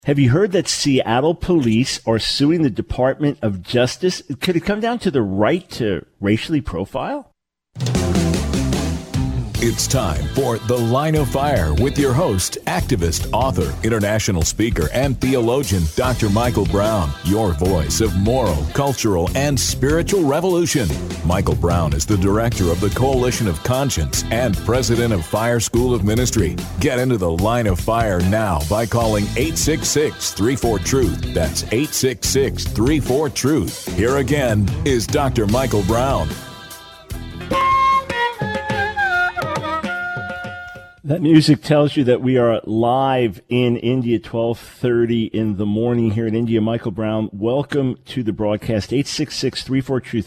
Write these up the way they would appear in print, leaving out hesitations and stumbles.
Have you heard that Seattle police are suing the Department of Justice? Could it come down to the right to racially profile? It's time for The Line of Fire with your host, activist, author, international speaker, and theologian, Dr. Michael Brown, your voice of moral, cultural, and spiritual revolution. Michael Brown is the director of the Coalition of Conscience and president of Fire School of Ministry. Get into The Line of Fire now by calling 866-34-TRUTH. That's 866-34-TRUTH. Here again is Dr. Michael Brown. That music tells you that we are live in India, 12:30 in the morning here in India. Michael Brown, welcome to the broadcast. 866-34-TRUTH,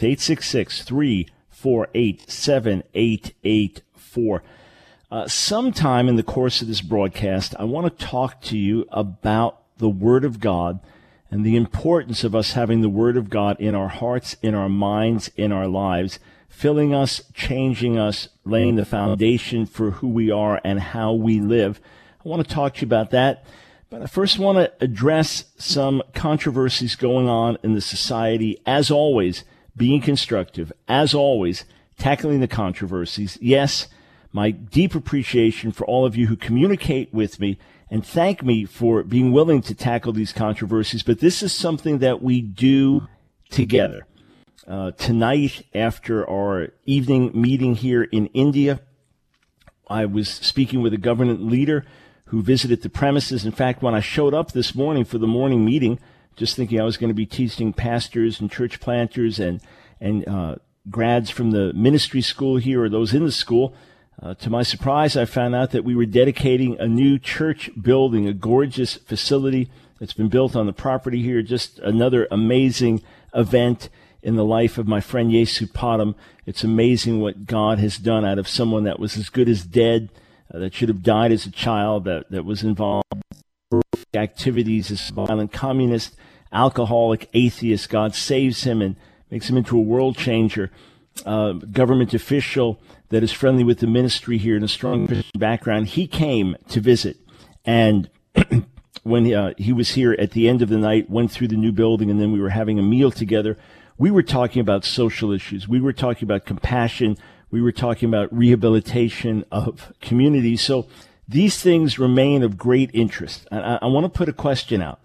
866-348-7884. Sometime in the course of this broadcast, I want to talk to you about the Word of God and the importance of us having the Word of God in our hearts, in our minds, in our lives, filling us, changing us, laying the foundation for who we are and how we live. I want to talk to you about that, but I first want to address some controversies going on in the society. As always, being constructive. As always, tackling the controversies. Yes, my deep appreciation for all of you who communicate with me and thank me for being willing to tackle these controversies, but this is something that we do together. Tonight, after our evening meeting here in India, I was speaking with a government leader who visited the premises. In fact, when I showed up this morning for the morning meeting, just thinking I was going to be teaching pastors and church planters and grads from the ministry school here or those in the school, to my surprise, I found out that we were dedicating a new church building, a gorgeous facility that's been built on the property here. Just another amazing event in the life of my friend Yesu Padam. It's amazing what God has done out of someone that was as good as dead, that should have died as a child, that was involved in activities as a violent communist, alcoholic, atheist. God saves him and makes him into a world changer, government official that is friendly with the ministry here and a strong Christian background. He came to visit, and when he was here at the end of the night, went through the new building, and then we were having a meal together. We were talking about social issues. We were talking about compassion. We were talking about rehabilitation of communities. So these things remain of great interest. I want to put a question out.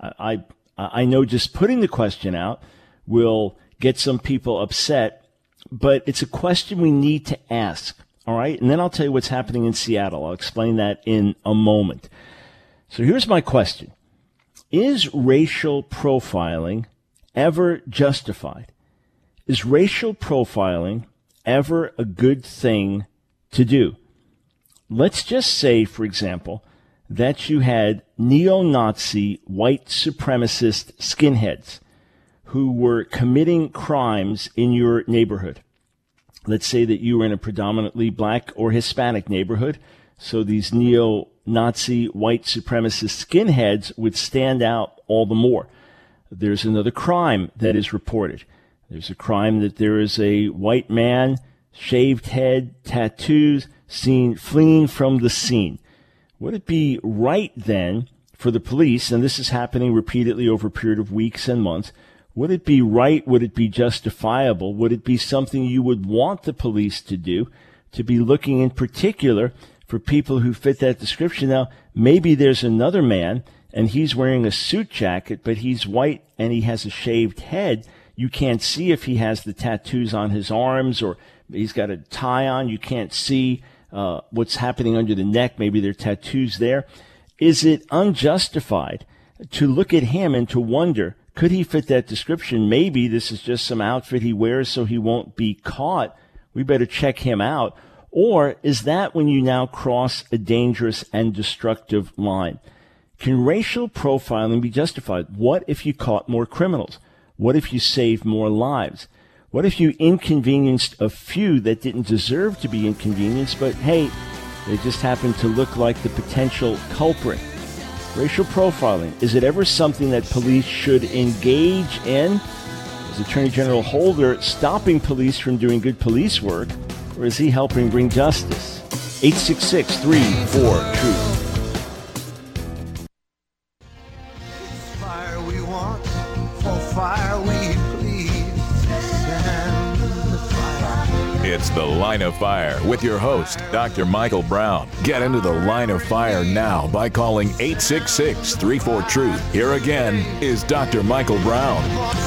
I know just putting the question out will get some people upset, but it's a question we need to ask. All right? And then I'll tell you what's happening in Seattle. I'll explain that in a moment. So here's my question. Is racial profiling ever justified? Is racial profiling ever a good thing to do? Let's just say, for example, that you had neo-Nazi white supremacist skinheads who were committing crimes in your neighborhood. Let's say that you were in a predominantly black or Hispanic neighborhood, so these neo-Nazi white supremacist skinheads would stand out all the more. There's another crime that is reported. There's a crime that there is a white man, shaved head, tattoos, seen fleeing from the scene. Would it be right then for the police, and this is happening repeatedly over a period of weeks and months, would it be right, would it be justifiable, would it be something you would want the police to do, to be looking in particular for people who fit that description? Now, maybe there's another man and he's wearing a suit jacket, but he's white and he has a shaved head. You can't see if he has the tattoos on his arms or he's got a tie on. You can't see what's happening under the neck. Maybe there are tattoos there. Is it unjustified to look at him and to wonder, could he fit that description? Maybe this is just some outfit he wears so he won't be caught. We better check him out. Or is that when you now cross a dangerous and destructive line? Can racial profiling be justified? What if you caught more criminals? What if you saved more lives? What if you inconvenienced a few that didn't deserve to be inconvenienced, but hey, they just happened to look like the potential culprit? Racial profiling, is it ever something that police should engage in? Is Attorney General Holder stopping police from doing good police work, or is he helping bring justice? 866-34-TRUTH. fire, will you please stand the fire? It's The Line of Fire with your host, Dr. Michael Brown. Get into the line of fire now by calling 866-34-TRUTH. Here again is Dr. Michael Brown.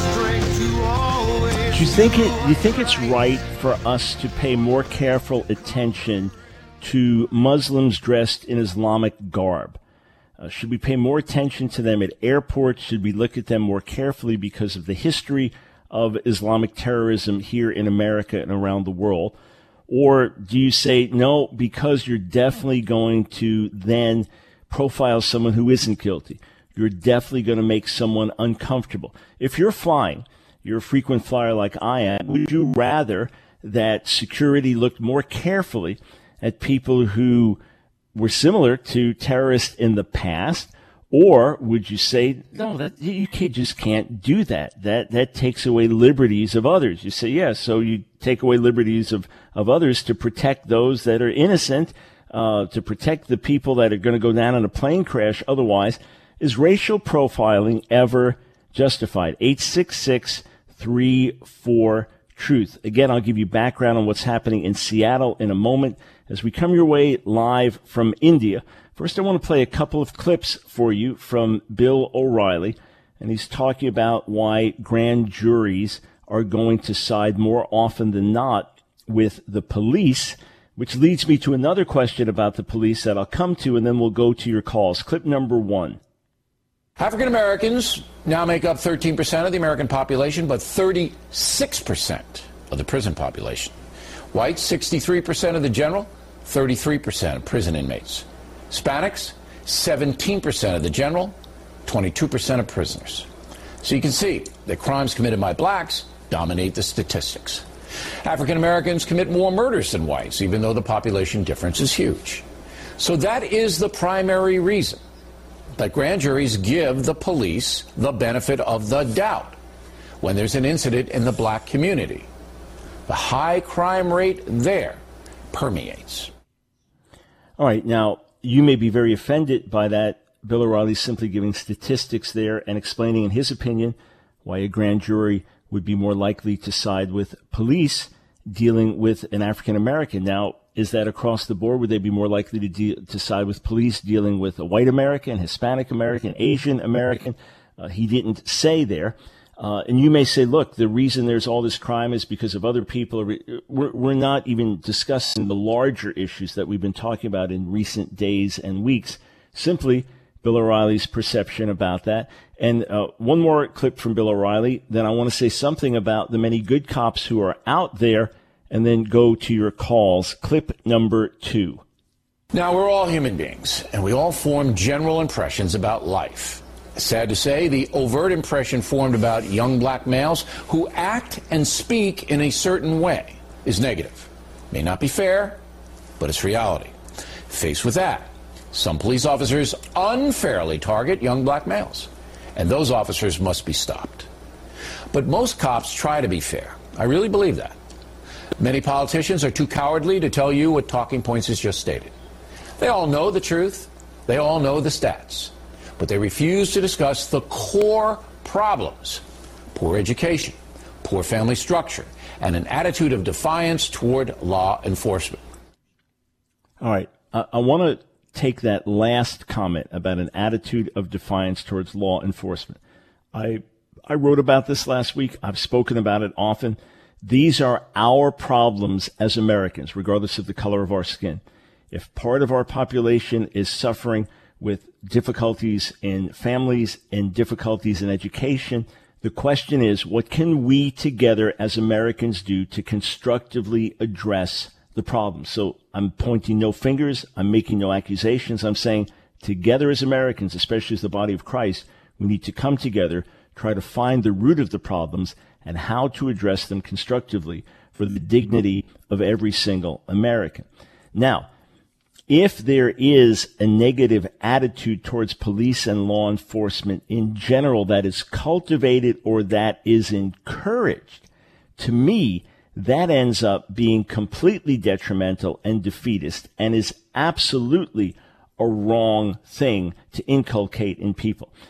Do you think it's right for us to pay more careful attention to Muslims dressed in Islamic garb? Should we pay more attention to them at airports? Should we look at them more carefully because of the history of Islamic terrorism here in America and around the world? Or do you say, no, because you're definitely going to then profile someone who isn't guilty? You're definitely going to make someone uncomfortable. If you're flying, you're a frequent flyer like I am, would you rather that security looked more carefully at people who were similar to terrorists in the past? Or would you say, no, that you just can't do that. That takes away liberties of others. You say, yeah, so you take away liberties of others to protect those that are innocent, to protect the people that are going to go down in a plane crash otherwise. Is racial profiling ever justified? 866-34-TRUTH. Again, I'll give you background on what's happening in Seattle in a moment as we come your way live from India. First, I want to play a couple of clips for you from Bill O'Reilly, and he's talking about why grand juries are going to side more often than not with the police, which leads me to another question about the police that I'll come to, and then we'll go to your calls. Clip number 1. African Americans now make up 13% of the American population, but 36% of the prison population. Whites, 63% of the general, 33% of prison inmates. Hispanics, 17% of the general, 22% of prisoners. So you can see that crimes committed by blacks dominate the statistics. African Americans commit more murders than whites, even though the population difference is huge. So that is the primary reason that grand juries give the police the benefit of the doubt when there's an incident in the black community. The high crime rate there permeates. All right, now, you may be very offended by that. Bill O'Reilly simply giving statistics there and explaining, in his opinion, why a grand jury would be more likely to side with police dealing with an African American. Now, is that across the board? Would they be more likely to side with police dealing with a white American, Hispanic American, Asian American? He didn't say there. And you may say, look, the reason there's all this crime is because of other people. We're not even discussing the larger issues that we've been talking about in recent days and weeks. Simply Bill O'Reilly's perception about that. And one more clip from Bill O'Reilly. Then I want to say something about the many good cops who are out there, and then go to your calls. Clip number 2. Now, we're all human beings, and we all form general impressions about life. Sad to say, the overt impression formed about young black males who act and speak in a certain way is negative. May not be fair, but it's reality. Faced with that, some police officers unfairly target young black males, and those officers must be stopped. But most cops try to be fair. I really believe that. Many politicians are too cowardly to tell you what talking points is just stated. They all know the truth. They all know the stats. But they refuse to discuss the core problems: poor education, poor family structure, and an attitude of defiance toward law enforcement. All right. I want to take that last comment about an attitude of defiance towards law enforcement. I wrote about this last week. I've spoken about it often. These are our problems as Americans, regardless of the color of our skin. If part of our population is suffering with difficulties in families and difficulties in education, the question is, what can we together as Americans do to constructively address the problem? So I'm pointing no fingers. I'm making no accusations. I'm saying together as Americans, especially as the body of Christ, we need to come together, try to find the root of the problems and how to address them constructively for the dignity of every single American. Now, if there is a negative attitude towards police and law enforcement in general that is cultivated or that is encouraged, to me, that ends up being completely detrimental and defeatist and is absolutely a wrong thing to inculcate in people.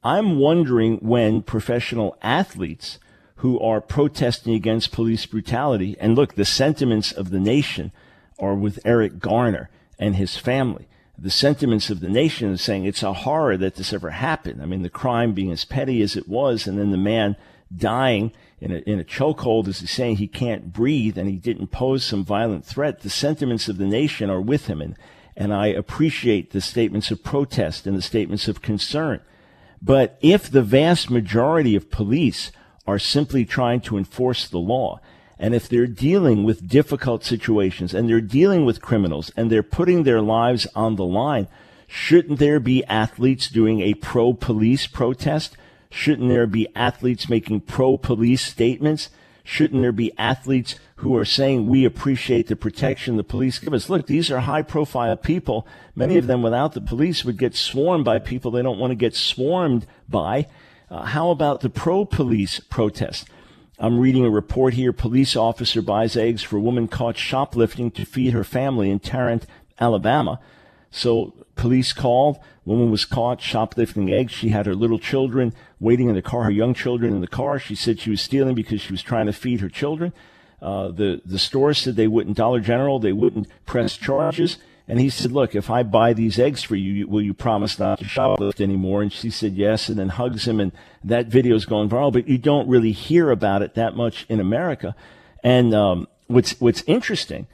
I'm wondering when professional athletes who are protesting against police brutality, and look, the sentiments of the nation are with Eric Garner and his family. The sentiments of the nation is saying it's a horror that this ever happened. I mean, the crime being as petty as it was, and then the man dying in a chokehold, as he's saying he can't breathe, and he didn't pose some violent threat. The sentiments of the nation are with him, and I appreciate the statements of protest and the statements of concern. But if the vast majority of police are simply trying to enforce the law, and if they're dealing with difficult situations, and they're dealing with criminals, and they're putting their lives on the line, shouldn't there be athletes doing a pro-police protest? Shouldn't there be athletes making pro-police statements? Shouldn't there be athletes who are saying, we appreciate the protection the police give us? Look, these are high-profile people. Many of them, without the police, would get swarmed by people they don't want to get swarmed by. How about the pro-police protest? I'm reading a report here. Police officer buys eggs for woman caught shoplifting to feed her family in Tarrant, Alabama. So police called. Woman was caught shoplifting eggs. She had her little children waiting in the car, her young children in the car. She said she was stealing because she was trying to feed her children. The store said they wouldn't, Dollar General, they wouldn't press charges. And he said, look, if I buy these eggs for you, will you promise not to shoplift anymore? And she said yes, and then hugs him, and that video is going viral. But you don't really hear about it that much in America. And what's interesting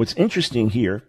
here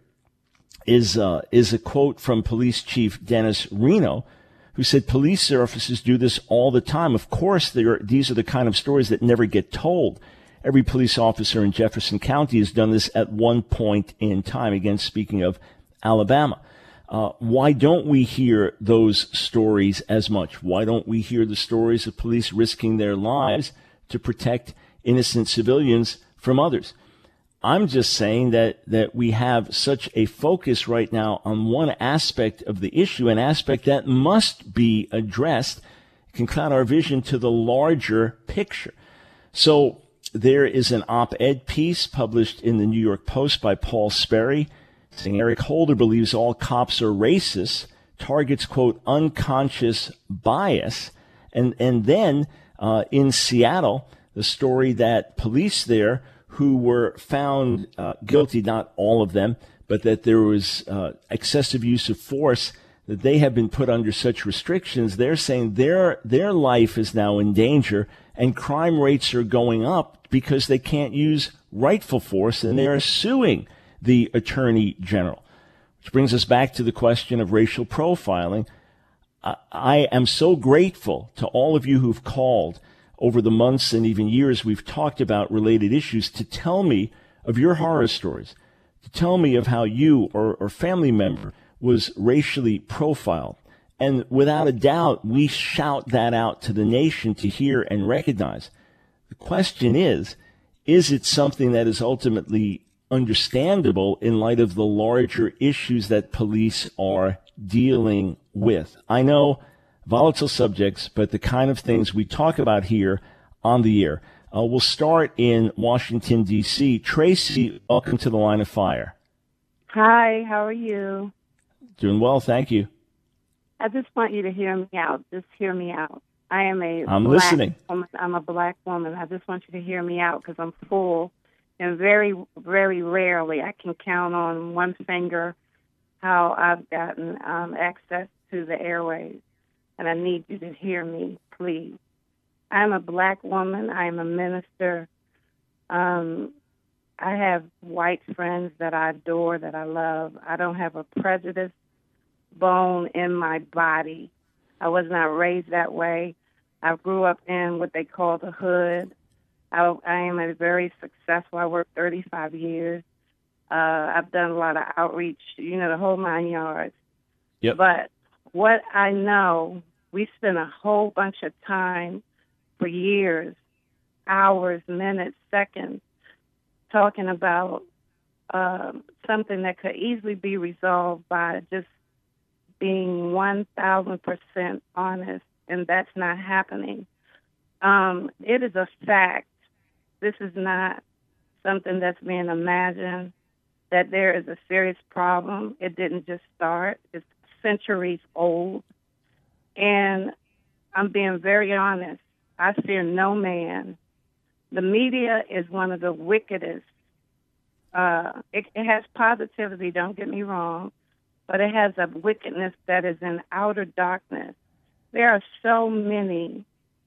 is a quote from Police Chief Dennis Reno, who said police officers do this all the time. Of course, these are the kind of stories that never get told. Every police officer in Jefferson County has done this at one point in time. Again, speaking of Alabama. Why don't we hear those stories as much? Why don't we hear the stories of police risking their lives to protect innocent civilians from others? I'm just saying that we have such a focus right now on one aspect of the issue, an aspect that must be addressed. It can cloud our vision to the larger picture. So there is an op-ed piece published in the New York Post by Paul Sperry saying Eric Holder believes all cops are racist, targets, quote, unconscious bias. And then in Seattle, the story that police there who were found guilty, not all of them, but that there was excessive use of force, that they have been put under such restrictions. They're saying their life is now in danger, and crime rates are going up because they can't use rightful force, and they're suing the Attorney General. Which brings us back to the question of racial profiling. I am so grateful to all of you who've called over the months and even years we've talked about related issues to tell me of your horror stories, to tell me of how you or family member was racially profiled. And without a doubt, we shout that out to the nation to hear and recognize. The question is it something that is ultimately understandable in light of the larger issues that police are dealing with? I know volatile subjects, but the kind of things we talk about here on the air. We'll start in Washington, D.C. Tracy, welcome to the Line of Fire. Hi, how are you? Doing well, thank you. I just want you to hear me out. Just hear me out. I'm listening. Woman. I'm a black woman. I just want you to hear me out because I'm full. And very, very rarely I can count on one finger how I've gotten access to the airways. And I need you to hear me, please. I'm a black woman. I'm a minister. I have white friends that I adore, that I love. I don't have a prejudice bone in my body. I was not raised that way. I grew up in what they call the hood. I am a very successful. I worked 35 years. I've done a lot of outreach, the whole 9 yards. Yep. But what I know, we spent a whole bunch of time for years, hours, minutes, seconds, talking about something that could easily be resolved by just being 1,000% honest, and that's not happening. It is a fact. This is not something that's being imagined, that there is a serious problem. It didn't just start. It's centuries old. And I'm being very honest. I fear no man. The media is one of the wickedest. It has positivity, don't get me wrong, but it has a wickedness that is in outer darkness. There are so many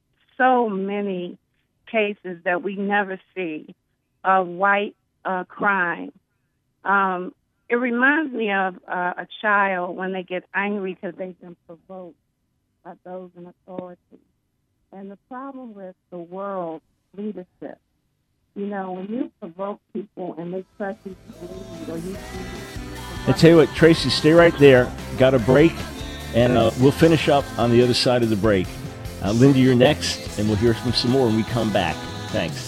cases that we never see of white crime. It reminds me of a child when they get angry because they've been provoked by those in authority. And the problem with the world leadership, you know, when you provoke people and they press you to lead, or you I tell you what, Tracy, stay right there. Got a break, and we'll finish up on the other side of the break. Linda, you're next, and we'll hear from some more when we come back. Thanks.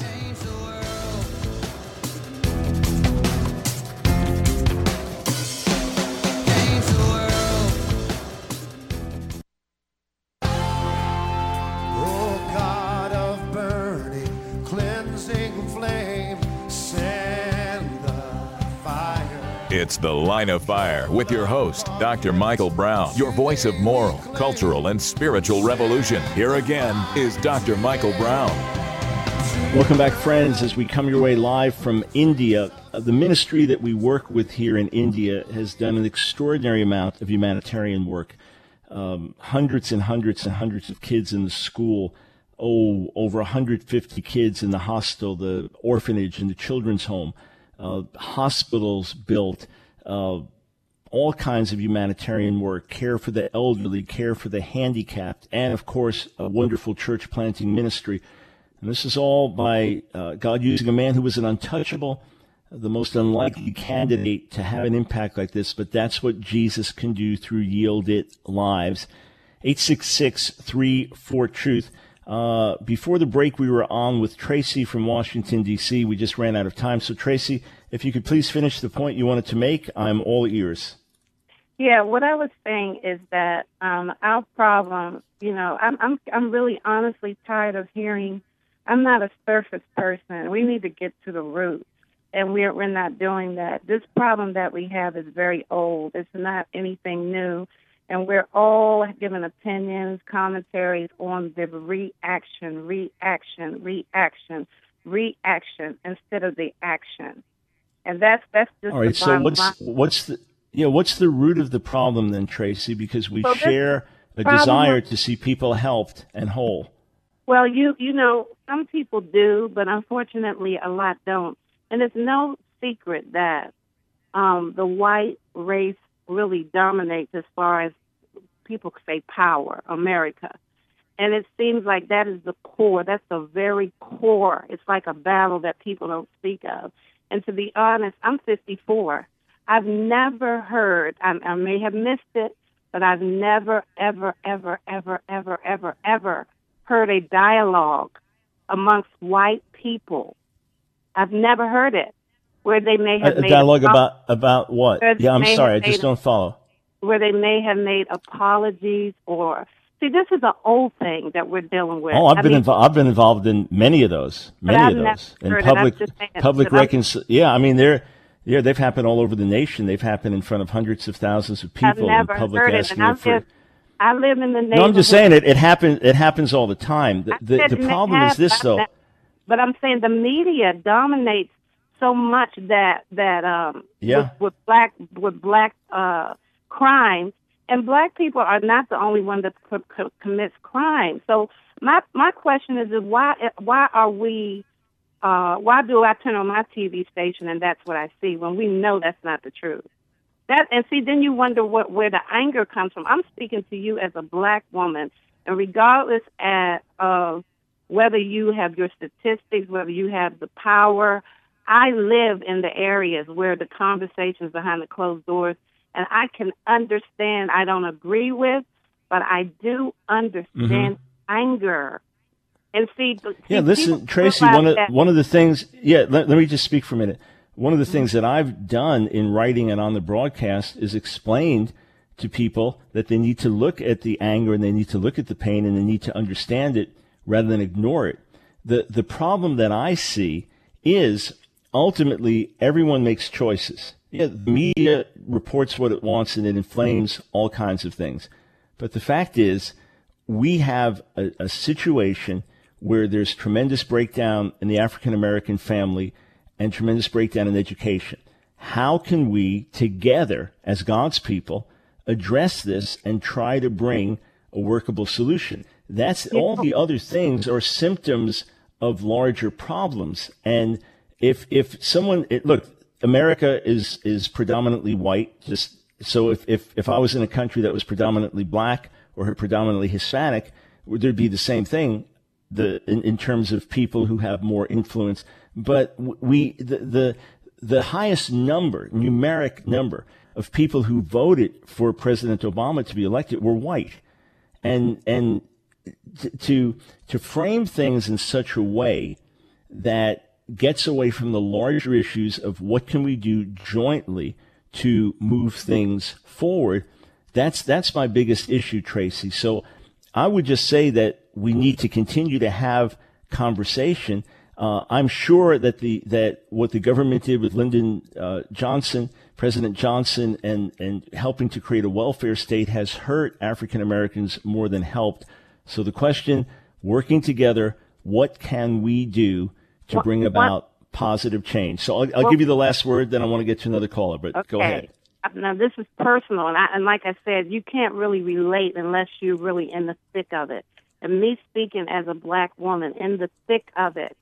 Oh, God of burning, cleansing flame, send the fire. It's The Line of Fire with your host, Dr. Michael Brown, your voice of moral, cultural, and spiritual revolution. Here again is Dr. Michael Brown. Welcome back, friends, as we come your way live from India. The ministry that we work with here in India has done an extraordinary amount of humanitarian work. Hundreds and hundreds and hundreds of kids in the school, over 150 kids in the hostel, the orphanage, and the children's home, hospitals built, all kinds of humanitarian work, care for the elderly, care for the handicapped, and, of course, a wonderful church planting ministry. And this is all by God using a man who was an untouchable, the most unlikely candidate to have an impact like this, but that's what Jesus can do through yielded lives. 866-34-TRUTH. Before the break, we were on with Tracy from Washington, D.C. We just ran out of time. So, Tracy, if you could please finish the point you wanted to make, I'm all ears. Yeah, what I was saying is that our problem, you know, I'm really honestly tired of hearing. I'm not a surface person. We need to get to the root, and we're not doing that. This problem that we have is very old. It's not anything new, and we're all giving opinions, commentaries on the reaction instead of the action, and that's just all right. The So bottom line. what's the root of the problem then, Tracy? Because we So share a desire to see people helped and whole. Well, you know, some people do, but unfortunately a lot don't. And it's no secret that the white race really dominates as far as people say power, America. And it seems like that is the core. That's the very core. It's like a battle that people don't speak of. And to be honest, I'm 54. I've never heard, I may have missed it, but I've never, ever, ever, ever, ever, ever, ever heard a dialogue amongst white people. I've never heard it, where they may have made dialogue about what? Yeah, I'm sorry, I just don't follow. Where they may have made apologies, or see, this is an old thing that we're dealing with. Oh, I've been involved in many of those, in public reconciliation. Yeah, I mean they've happened all over the nation. Th've happened in front of hundreds of thousands of people in public asking for. I live in the neighborhood. No, I'm just saying it happens all the time. The problem is this, though. But I'm saying the media dominates so much that with black crimes, and black people are not the only one that commits crime. So my question is why do I turn on my TV station and that's what I see when we know that's not the truth? Then you wonder where the anger comes from. I'm speaking to you as a black woman, and regardless of whether you have your statistics, whether you have the power, I live in the areas where the conversations behind the closed doors, and I can understand. I don't agree with, but I do understand anger. And listen, Tracy. One of the things. Yeah, let me just speak for a minute. One of the things that I've done in writing and on the broadcast is explained to people that they need to look at the anger and they need to look at the pain and they need to understand it rather than ignore it. The problem that I see is ultimately everyone makes choices. Yeah, the media reports what it wants and it inflames all kinds of things. But the fact is, we have a situation where there's tremendous breakdown in the African American family and tremendous breakdown in education. How can we, together as God's people, address this and try to bring a workable solution? That's all the other things are symptoms of larger problems. And if someone, look, America is predominantly white. Just so if I was in a country that was predominantly black or predominantly Hispanic, there'd be the same thing in terms of people who have more influence. But the highest number, numeric number of people who voted for President Obama to be elected were white. And to frame things in such a way that gets away from the larger issues of what can we do jointly to move things forward, that's my biggest issue, Tracy. So I would just say that we need to continue to have conversation. I'm sure that what the government did with Lyndon Johnson, President Johnson, and helping to create a welfare state has hurt African Americans more than helped. So the question, working together, what can we do to bring about positive change? So I'll give you the last word, then I want to get to another caller, but okay. Go ahead. Now, this is personal, and like I said, you can't really relate unless you're really in the thick of it. And me speaking as a black woman in the thick of it.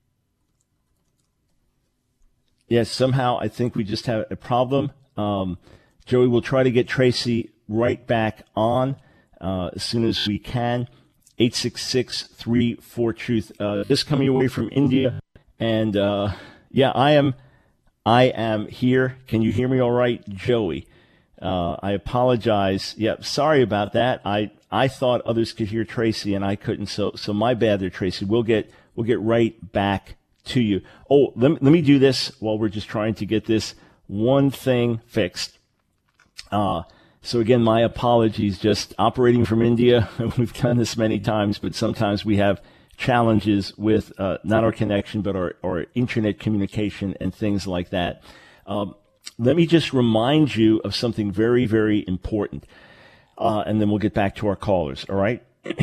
Yes, somehow I think we just have a problem. Joey, we'll try to get Tracy right back on as soon as we can. 866-34-TRUTH. Just coming away from India, and I am here. Can you hear me all right, Joey? I apologize. Yeah, sorry about that. I thought others could hear Tracy and I couldn't. So my bad there, Tracy. We'll get right back to you. Oh, let me do this while we're just trying to get this one thing fixed. So again, my apologies, just operating from India. We've done this many times, but sometimes we have challenges with not our connection, but our internet communication and things like that. Let me just remind you of something very, very important, and then we'll get back to our callers, all right?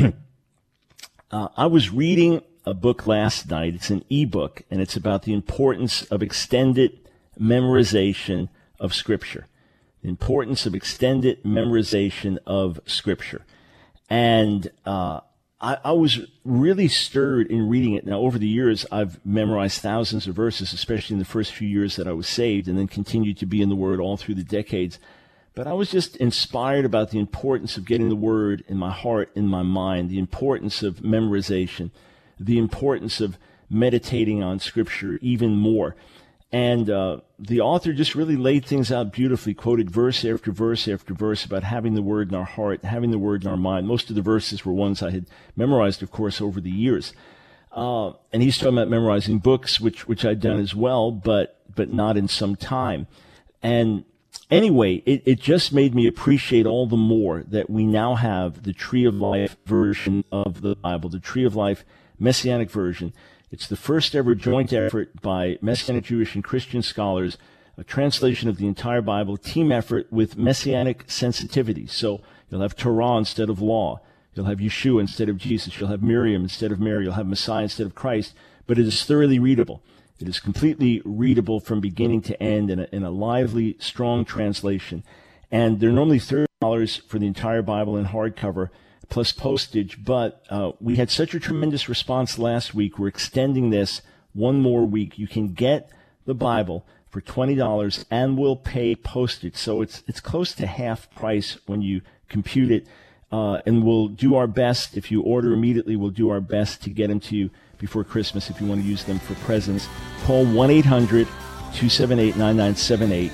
I was reading a book last night. It's an ebook, and it's about the importance of extended memorization of Scripture. The importance of extended memorization of Scripture. And I was really stirred in reading it. Now, over the years, I've memorized thousands of verses, especially in the first few years that I was saved, and then continued to be in the Word all through the decades. But I was just inspired about the importance of getting the Word in my heart, in my mind, the importance of memorization, the importance of meditating on Scripture even more. And the author just really laid things out beautifully, quoted verse after verse after verse about having the Word in our heart, having the Word in our mind. Most of the verses were ones I had memorized, of course, over the years. And he's talking about memorizing books, which I'd done as well, but not in some time. And anyway, it just made me appreciate all the more that we now have the Tree of Life version of the Bible, the Tree of Life Messianic version. It's the first ever joint effort by Messianic Jewish and Christian scholars, a translation of the entire Bible, team effort with Messianic sensitivity. So you'll have Torah instead of law. You'll have Yeshua instead of Jesus. You'll have Miriam instead of Mary. You'll have Messiah instead of Christ. But it is thoroughly readable. It is completely readable from beginning to end in a lively, strong translation. And they're normally $30 for the entire Bible in hardcover, plus postage, but we had such a tremendous response last week. We're extending this one more week. You can get the Bible for $20 and we'll pay postage. So it's close to half price when you compute it. And we'll do our best. If you order immediately, we'll do our best to get them to you before Christmas if you want to use them for presents. Call 1-800-278-9978.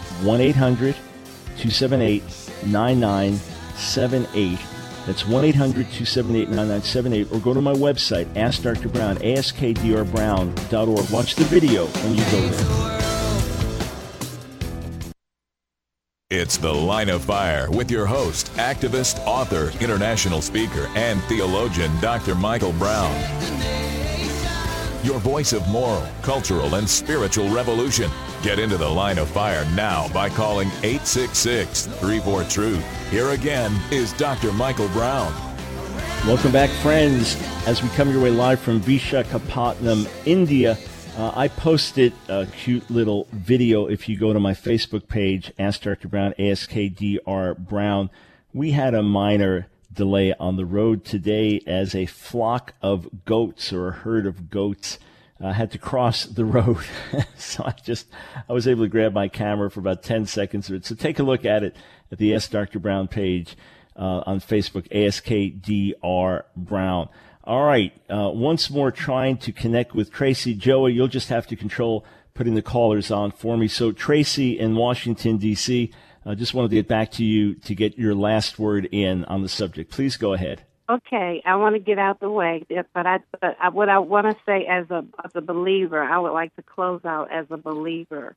1-800-278-9978. That's 1-800-278-9978, or go to my website, Ask Dr. Brown, askdrbrown.org. Watch the video when you go there. It's The Line of Fire with your host, activist, author, international speaker, and theologian, Dr. Michael Brown. Your voice of moral, cultural, and spiritual revolution. Get into The Line of Fire now by calling 866-34-TRUTH. Here again is Dr. Michael Brown. Welcome back, friends. As we come your way live from Vishakhapatnam, India, I posted a cute little video. If you go to my Facebook page, Ask Dr. Brown, AskDR Brown, we had a minor delay on the road today as a flock of goats or a herd of goats had to cross the road. So I was able to grab my camera for about 10 seconds of it. So take a look at it at the Ask Dr. Brown page on Facebook, AskDR Brown. All right, once more trying to connect with Tracy. Joey, you'll just have to control putting the callers on for me. So Tracy in Washington, D.C., I just wanted to get back to you to get your last word in on the subject. Please go ahead. Okay, I want to get out the way, but what I want to say as a believer, I would like to close out as a believer.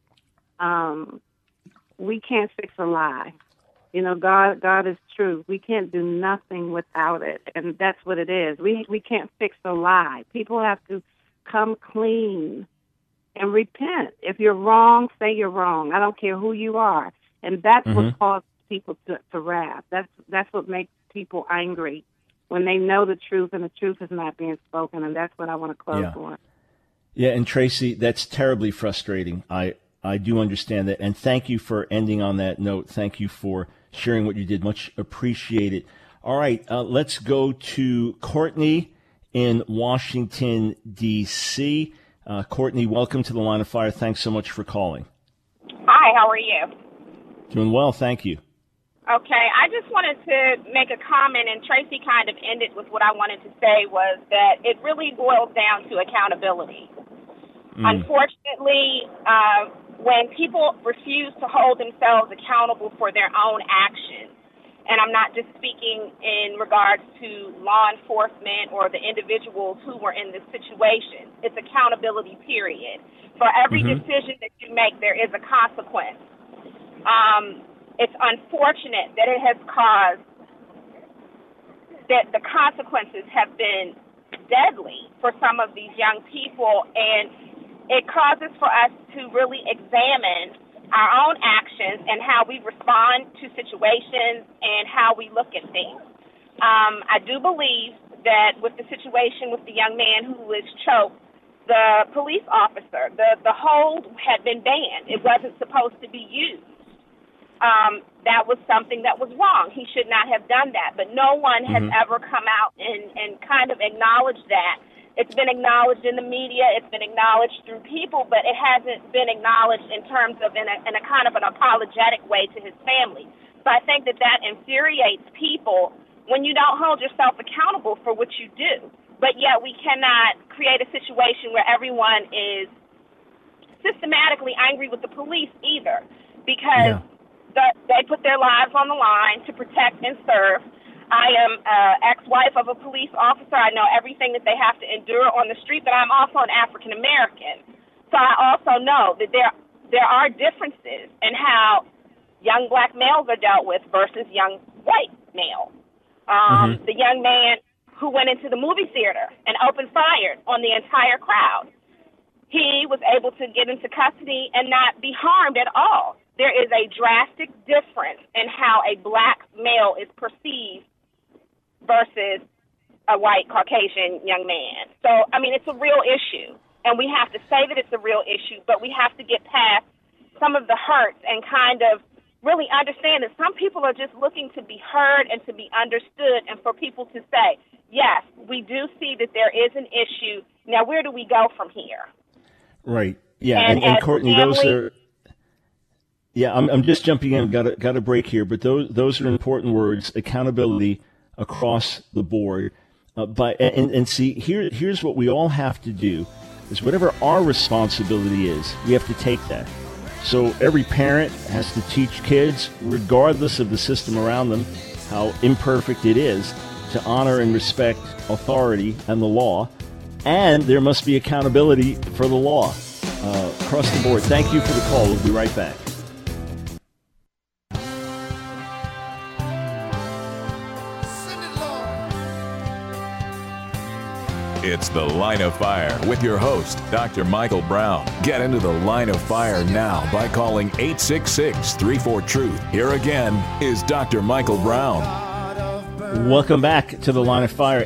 We can't fix a lie. You know, God is true. We can't do nothing without it, and that's what it is. We can't fix a lie. People have to come clean and repent. If you're wrong, say you're wrong. I don't care who you are, and that's what causes people to wrath. That's what makes people angry when they know the truth and the truth is not being spoken, and that's what I want to close on. Yeah, and Tracy, that's terribly frustrating. I do understand that, and thank you for ending on that note. Thank you for sharing what you did. Much appreciated. All right, let's go to Courtney in Washington, D.C. Courtney, welcome to the Line of Fire. Thanks so much for calling. Hi, how are you? Doing well, thank you. Okay, I just wanted to make a comment, and Tracy kind of ended with what I wanted to say was that it really boils down to accountability. Unfortunately, when people refuse to hold themselves accountable for their own actions, and I'm not just speaking in regards to law enforcement or the individuals who were in this situation, it's accountability, period. For every decision that you make, there is a consequence. It's unfortunate that it has caused that the consequences have been deadly for some of these young people, and it causes for us to really examine our own actions and how we respond to situations and how we look at things. I do believe that with the situation with the young man who was choked, the police officer, the hold had been banned. It wasn't supposed to be used. That was something that was wrong. He should not have done that. But no one has ever come out and kind of acknowledged that. It's been acknowledged in the media. It's been acknowledged through people, but it hasn't been acknowledged in terms of in a kind of an apologetic way to his family. So I think that infuriates people when you don't hold yourself accountable for what you do. But yet we cannot create a situation where everyone is systematically angry with the police either, because they put their lives on the line to protect and serve. I am an ex-wife of a police officer. I know everything that they have to endure on the street, but I'm also an African American. So I also know that there are differences in how young black males are dealt with versus young white males. The young man who went into the movie theater and opened fire on the entire crowd, he was able to get into custody and not be harmed at all. There is a drastic difference in how a black male is perceived versus a white Caucasian young man. So, I mean, it's a real issue, and we have to say that it's a real issue, but we have to get past some of the hurts and kind of really understand that some people are just looking to be heard and to be understood, and for people to say, yes, we do see that there is an issue. Now, where do we go from here? Right. Yeah, and Courtney, those are... Yeah, I'm just jumping in. Got a break here, but those are important words. Accountability across the board. And see, here's what we all have to do: is whatever our responsibility is, we have to take that. So every parent has to teach kids, regardless of the system around them, how imperfect it is, to honor and respect authority and the law. And there must be accountability for the law across the board. Thank you for the call. We'll be right back. It's The Line of Fire with your host, Dr. Michael Brown. Get into the Line of Fire now by calling 866-34-TRUTH. Here again is Dr. Michael Brown. Welcome back to the Line of Fire,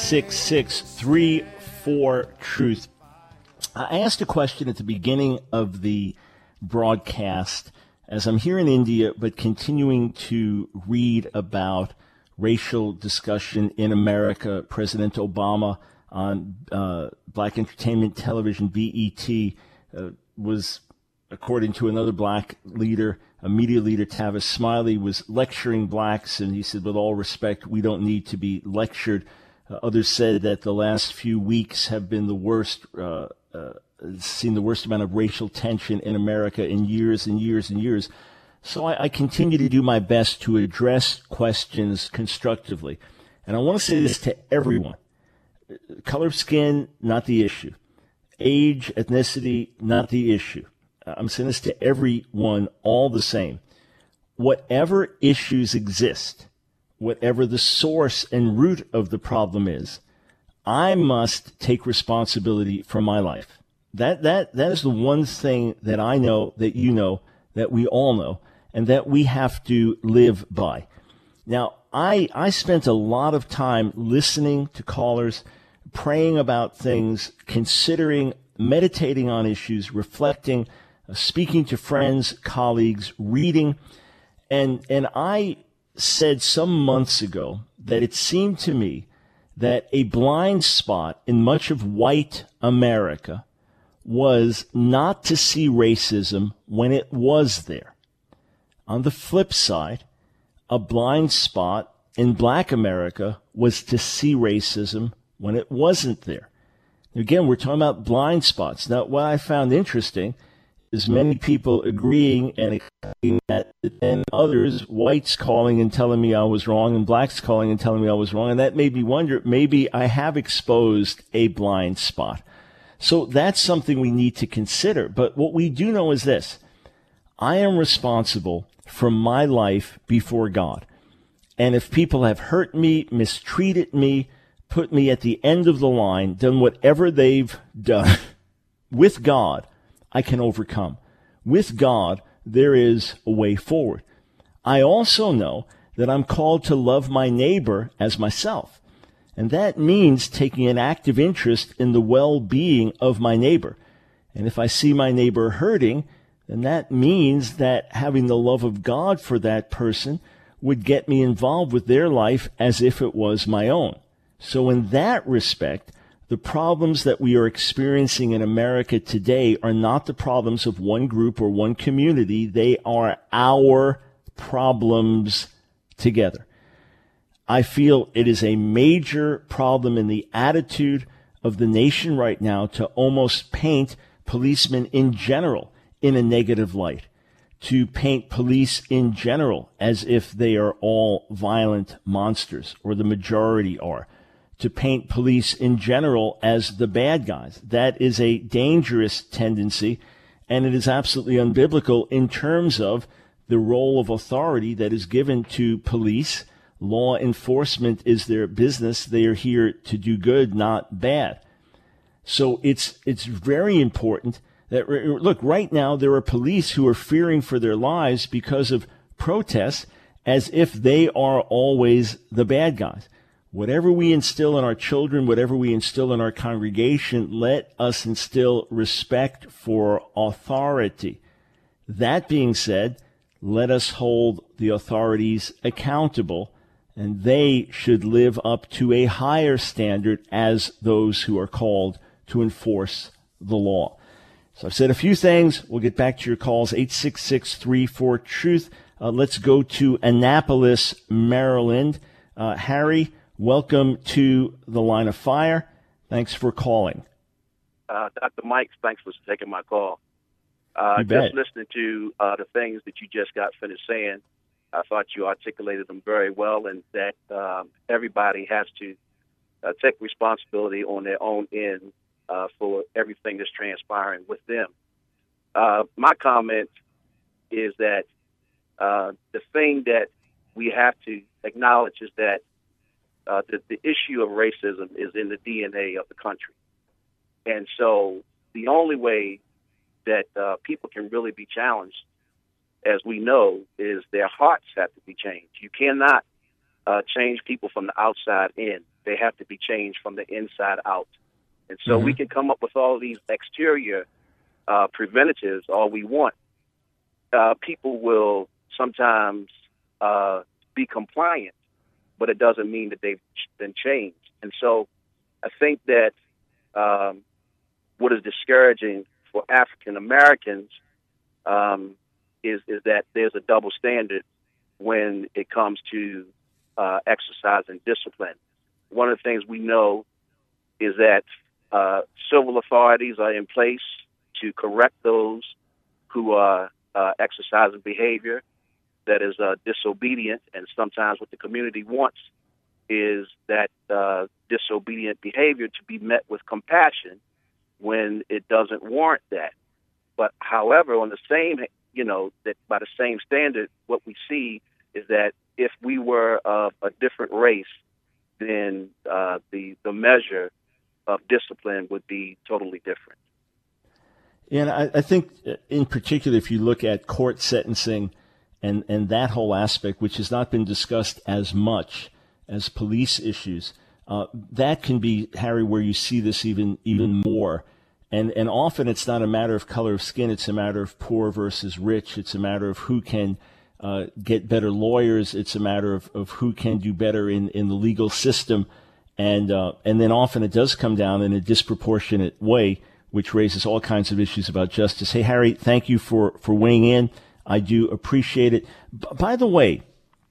866-34-TRUTH. I asked a question at the beginning of the broadcast as I'm here in India, but continuing to read about racial discussion in America. President Obama on Black Entertainment Television, BET, was, according to another black leader, a media leader, Tavis Smiley, was lecturing blacks, and he said, with all respect, we don't need to be lectured. Others said that the last few weeks have been the worst, seen the worst amount of racial tension in America in years and years and years. So I continue to do my best to address questions constructively. And I want to say this to everyone. Color of skin, not the issue. Age, ethnicity, not the issue. I'm saying this to everyone all the same. Whatever issues exist, whatever the source and root of the problem is, I must take responsibility for my life. That is the one thing that I know, that you know, that we all know, and that we have to live by. Now, I spent a lot of time listening to callers, praying about things, considering, meditating on issues, reflecting, speaking to friends, colleagues, reading, and I said some months ago that it seemed to me that a blind spot in much of white America was not to see racism when it was there. On the flip side, a blind spot in black America was to see racism when it wasn't there. Again, we're talking about blind spots. Now, what I found interesting is many people agreeing and accepting that, and others, whites calling and telling me I was wrong, and blacks calling and telling me I was wrong. And that made me wonder, maybe I have exposed a blind spot. So that's something we need to consider. But what we do know is this: I am responsible for my life before God. And if people have hurt me, mistreated me, put me at the end of the line, done whatever they've done, with God, I can overcome. With God, there is a way forward. I also know that I'm called to love my neighbor as myself. And that means taking an active interest in the well-being of my neighbor. And if I see my neighbor hurting, then that means that having the love of God for that person would get me involved with their life as if it was my own. So in that respect, the problems that we are experiencing in America today are not the problems of one group or one community. They are our problems together. I feel it is a major problem in the attitude of the nation right now to almost paint policemen in general in a negative light, to paint police in general as if they are all violent monsters, or the majority are, to paint police in general as the bad guys. That is a dangerous tendency, and it is absolutely unbiblical in terms of the role of authority that is given to police. Law enforcement is their business. They are here to do good, not bad. So it's very important that, look, right now there are police who are fearing for their lives because of protests, as if they are always the bad guys. Whatever we instill in our children, whatever we instill in our congregation, let us instill respect for authority. That being said, let us hold the authorities accountable, and they should live up to a higher standard as those who are called to enforce the law. So I've said a few things. We'll get back to your calls, 866-34-TRUTH. Let's go to Annapolis, Maryland. Harry, welcome to the Line of Fire. Thanks for calling. Dr. Mike, thanks for taking my call. Just listening to the things that you just got finished saying, I thought you articulated them very well, and that everybody has to take responsibility on their own end for everything that's transpiring with them. My comment is that the thing that we have to acknowledge is that the issue of racism is in the DNA of the country. And so the only way that people can really be challenged, as we know, is their hearts have to be changed. You cannot change people from the outside in. They have to be changed from the inside out. And so we can come up with all these exterior preventatives all we want. People will sometimes be compliant, but it doesn't mean that they've been changed. And so I think that what is discouraging for African Americans is that there's a double standard when it comes to exercise and discipline. One of the things we know is that civil authorities are in place to correct those who are exercising behavior that is disobedient, and sometimes what the community wants is that disobedient behavior to be met with compassion when it doesn't warrant that. But however, on the same, that by the same standard, what we see is that if we were of a different race, then the measure of discipline would be totally different. And I think in particular, if you look at court sentencing and that whole aspect, which has not been discussed as much as police issues, that can be, Harry, where you see this even more. And often it's not a matter of color of skin. It's a matter of poor versus rich. It's a matter of who can get better lawyers. It's a matter of who can do better in the legal system. And then often it does come down in a disproportionate way, which raises all kinds of issues about justice. Hey, Harry, thank you for weighing in. I do appreciate it. By the way,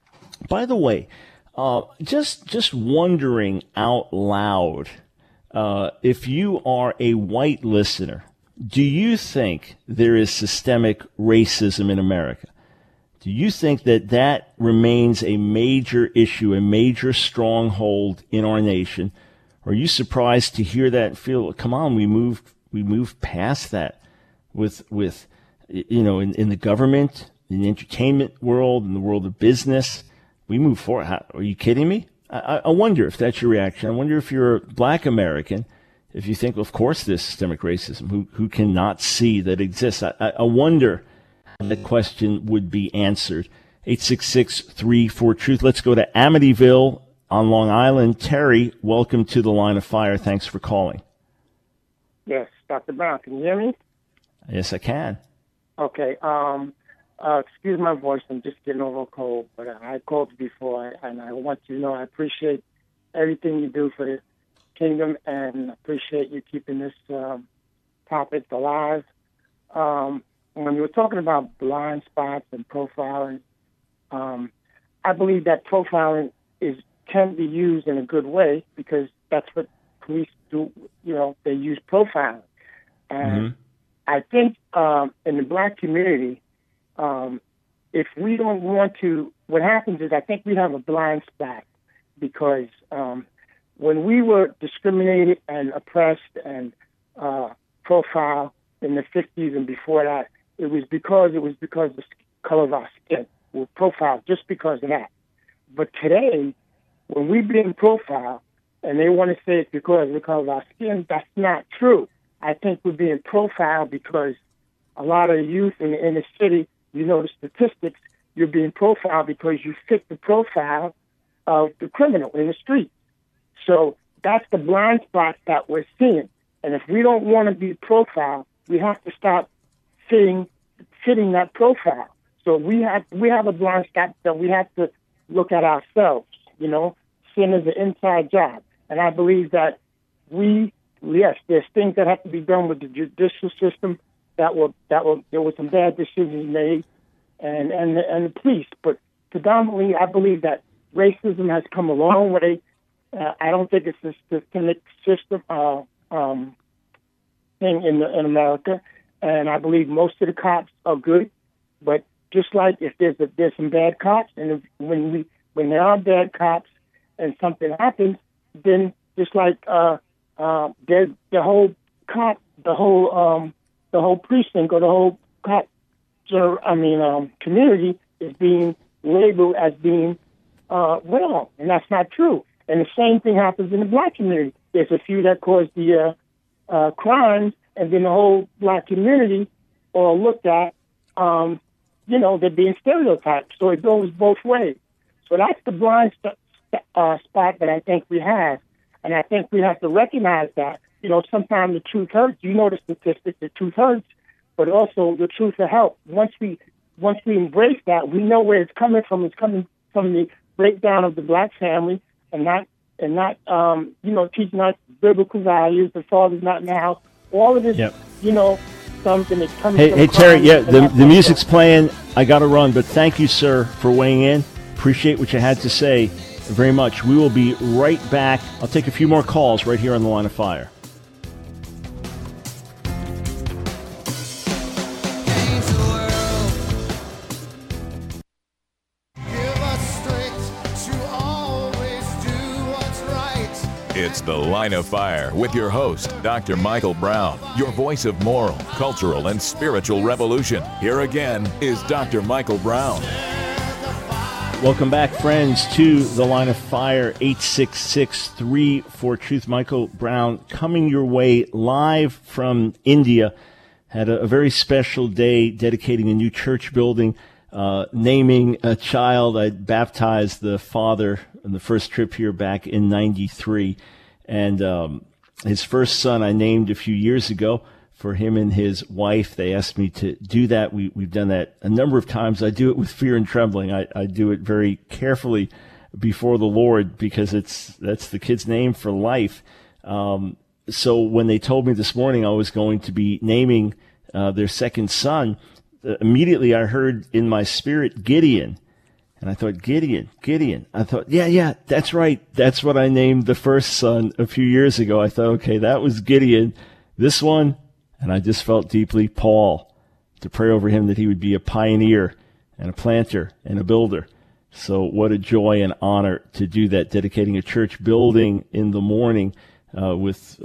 just wondering out loud, if you are a white listener, do you think there is systemic racism in America? Do you think that remains a major issue, a major stronghold in our nation? Are you surprised to hear that and feel, come on, we moved past that with in the government, in the entertainment world, in the world of business? We move forward. Are you kidding me? I wonder if that's your reaction. I wonder if you're a black American, if you think, well, of course there's systemic racism. Who cannot see that exists? I wonder how that question would be answered. 866-34-TRUTH. Let's go to Amityville on Long Island. Terry, welcome to the Line of Fire. Thanks for calling. Yes, Dr. Brown, can you hear me? Yes, I can. Okay. Excuse my voice. I'm just getting over a cold, but I called before, and I want you to know I appreciate everything you do for the kingdom, and appreciate you keeping this topic alive. When you were talking about blind spots and profiling, I believe that profiling can be used in a good way, because that's what police do. They use profiling. And I think in the black community, if we don't want to, what happens is I think we have a blind spot, because when we were discriminated and oppressed and profiled in the 50s and before that, it was because of the color of our skin. We were profiled just because of that. But today, when we're being profiled and they want to say it's because of the color of our skin, that's not true. I think we're being profiled because a lot of the youth in the inner city, the statistics, you're being profiled because you fit the profile of the criminal in the street. So that's the blind spot that we're seeing. And if we don't want to be profiled, we have to start fitting that profile. So we have a blind spot that we have to look at ourselves. Sin is an inside job. And I believe that there's things that have to be done with the judicial system there were some bad decisions made, and the police. But predominantly, I believe that racism has come a long way. I don't think it's a systemic system thing in America, and I believe most of the cops are good. But just like if there's some bad cops, and when there are bad cops and something happens, then just like the whole precinct or the whole cop, community is being labeled as being wrong, and that's not true. And the same thing happens in the black community. There's a few that cause the crimes, and then the whole black community are looked at, they're being stereotyped. So it goes both ways. So that's the blind spot that I think we have. And I think we have to recognize that. Sometimes the truth hurts. You know the statistics, the truth hurts, but also the truth will help. Once we embrace that, we know where it's coming from. It's coming from the breakdown of the black family and not teaching us biblical values. The father's not in the house. All of this, something that comes from... Hey, Terry, the music's playing. I got to run, but thank you, sir, for weighing in. Appreciate what you had to say very much. We will be right back. I'll take a few more calls right here on The Line of Fire. It's The Line of Fire with your host, Dr. Michael Brown, your voice of moral, cultural, and spiritual revolution. Here again is Dr. Michael Brown. Welcome back, friends, to The Line of Fire, 866-34-TRUTH. Michael Brown coming your way live from India. Had a very special day dedicating a new church building, naming a child. I baptized the father on the first trip here back in 93. And his first son I named a few years ago for him and his wife. They asked me to do that. We've done that a number of times. I do it with fear and trembling. I do it very carefully before the Lord because that's the kid's name for life. So when they told me this morning I was going to be naming their second son, immediately I heard in my spirit Gideon. And I thought, Gideon. I thought, yeah, that's right. That's what I named the first son a few years ago. I thought, okay, that was Gideon. This one, and I just felt deeply Paul, to pray over him that he would be a pioneer and a planter and a builder. So what a joy and honor to do that, dedicating a church building in the morning with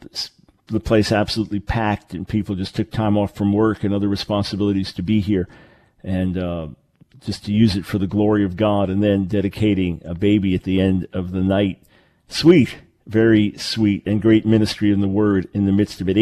the place absolutely packed, and people just took time off from work and other responsibilities to be here. And just to use it for the glory of God, and then dedicating a baby at the end of the night. Sweet, very sweet, and great ministry in the Word in the midst of it.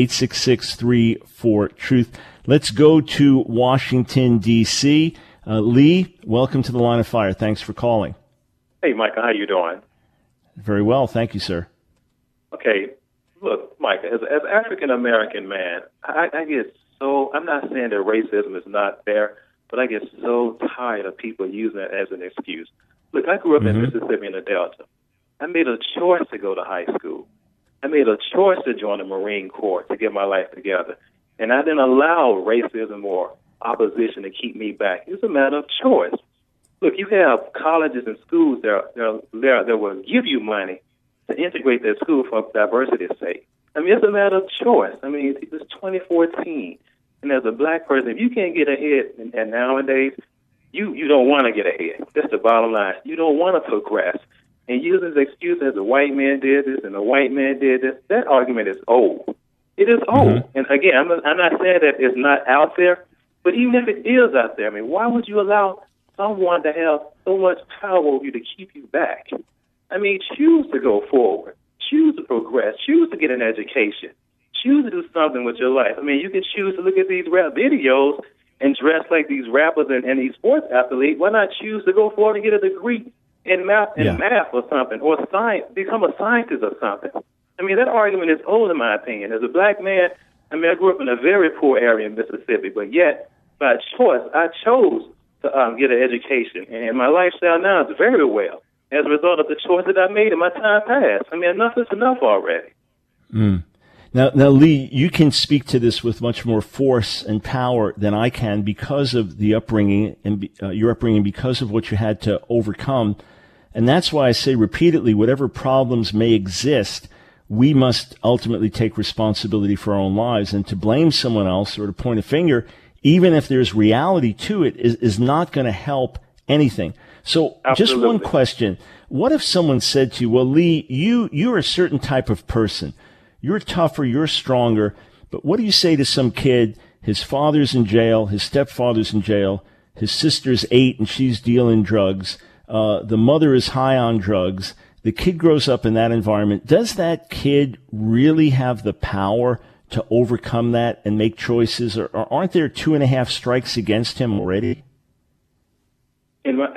866-34-TRUTH. Let's go to Washington, D.C. Lee, welcome to The Line of Fire. Thanks for calling. Hey, Micah, how you doing? Very well, thank you, sir. Okay, look, Micah, as an African-American man, I get so, I'm not saying that racism is not there, but I get so tired of people using it as an excuse. Look, I grew up in Mississippi in the Delta. I made a choice to go to high school. I made a choice to join the Marine Corps to get my life together. And I didn't allow racism or opposition to keep me back. It's a matter of choice. Look, you have colleges and schools that will give you money to integrate their school for diversity's sake. I mean, it's a matter of choice. I mean, it's 2014. And as a black person, if you can't get ahead, and nowadays, you don't want to get ahead. That's the bottom line. You don't want to progress. And using the excuse as a white man did this and a white man did this, that argument is old. It is old. And again, I'm not saying that it's not out there, but even if it is out there, I mean, why would you allow someone to have so much power over you to keep you back? I mean, choose to go forward. Choose to progress. Choose to get an education. Choose to do something with your life. I mean, you can choose to look at these rap videos and dress like these rappers and these sports athletes. Why not choose to go forward and get a degree in math or something, or science, become a scientist or something? I mean, that argument is old in my opinion. As a black man, I mean, I grew up in a very poor area in Mississippi, but yet, by choice, I chose to get an education. And my lifestyle now is very well as a result of the choice that I made in my time past. I mean, enough is enough already. Now, Lee, you can speak to this with much more force and power than I can because of the upbringing and your upbringing, because of what you had to overcome. And that's why I say repeatedly, whatever problems may exist, we must ultimately take responsibility for our own lives. And to blame someone else or to point a finger, even if there's reality to it, is not going to help anything. So Just one question. What if someone said to you, well, Lee, you're a certain type of person. You're tougher, you're stronger, but what do you say to some kid, his father's in jail, his stepfather's in jail, his sister's 8 and she's dealing drugs, the mother is high on drugs, the kid grows up in that environment. Does that kid really have the power to overcome that and make choices, or aren't there 2.5 strikes against him already? In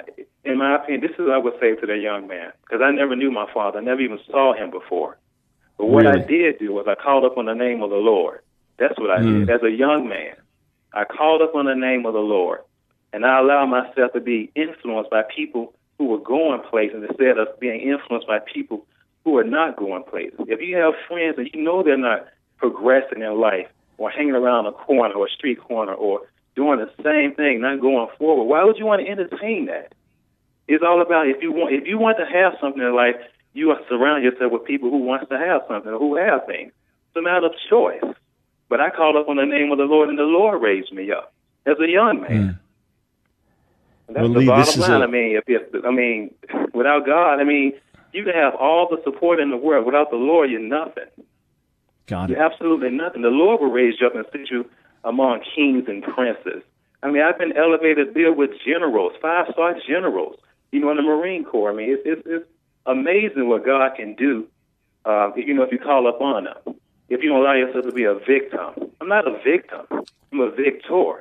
in my opinion, this is what I would say to that young man, because I never knew my father. I never even saw him before. But what I did do was I called up on the name of the Lord. That's what I did. As a young man, I called up on the name of the Lord, and I allowed myself to be influenced by people who were going places instead of being influenced by people who are not going places. If you have friends and you know they're not progressing in life or hanging around a corner or a street corner or doing the same thing, not going forward, why would you want to entertain that? It's all about if you want to have something in life, you surround yourself with people who wants to have something or who have things. It's a matter of choice. But I called up on the name of the Lord, and the Lord raised me up as a young man. That's the bottom line. Without God, you can have all the support in the world. Without the Lord, you're nothing. Got it. You're absolutely nothing. The Lord will raise you up and sit you among kings and princes. I've been elevated there with generals, 5-star generals, in the Marine Corps. It's amazing what God can do, if you call upon Him. If you don't allow yourself to be a victim. I'm not a victim. I'm a victor.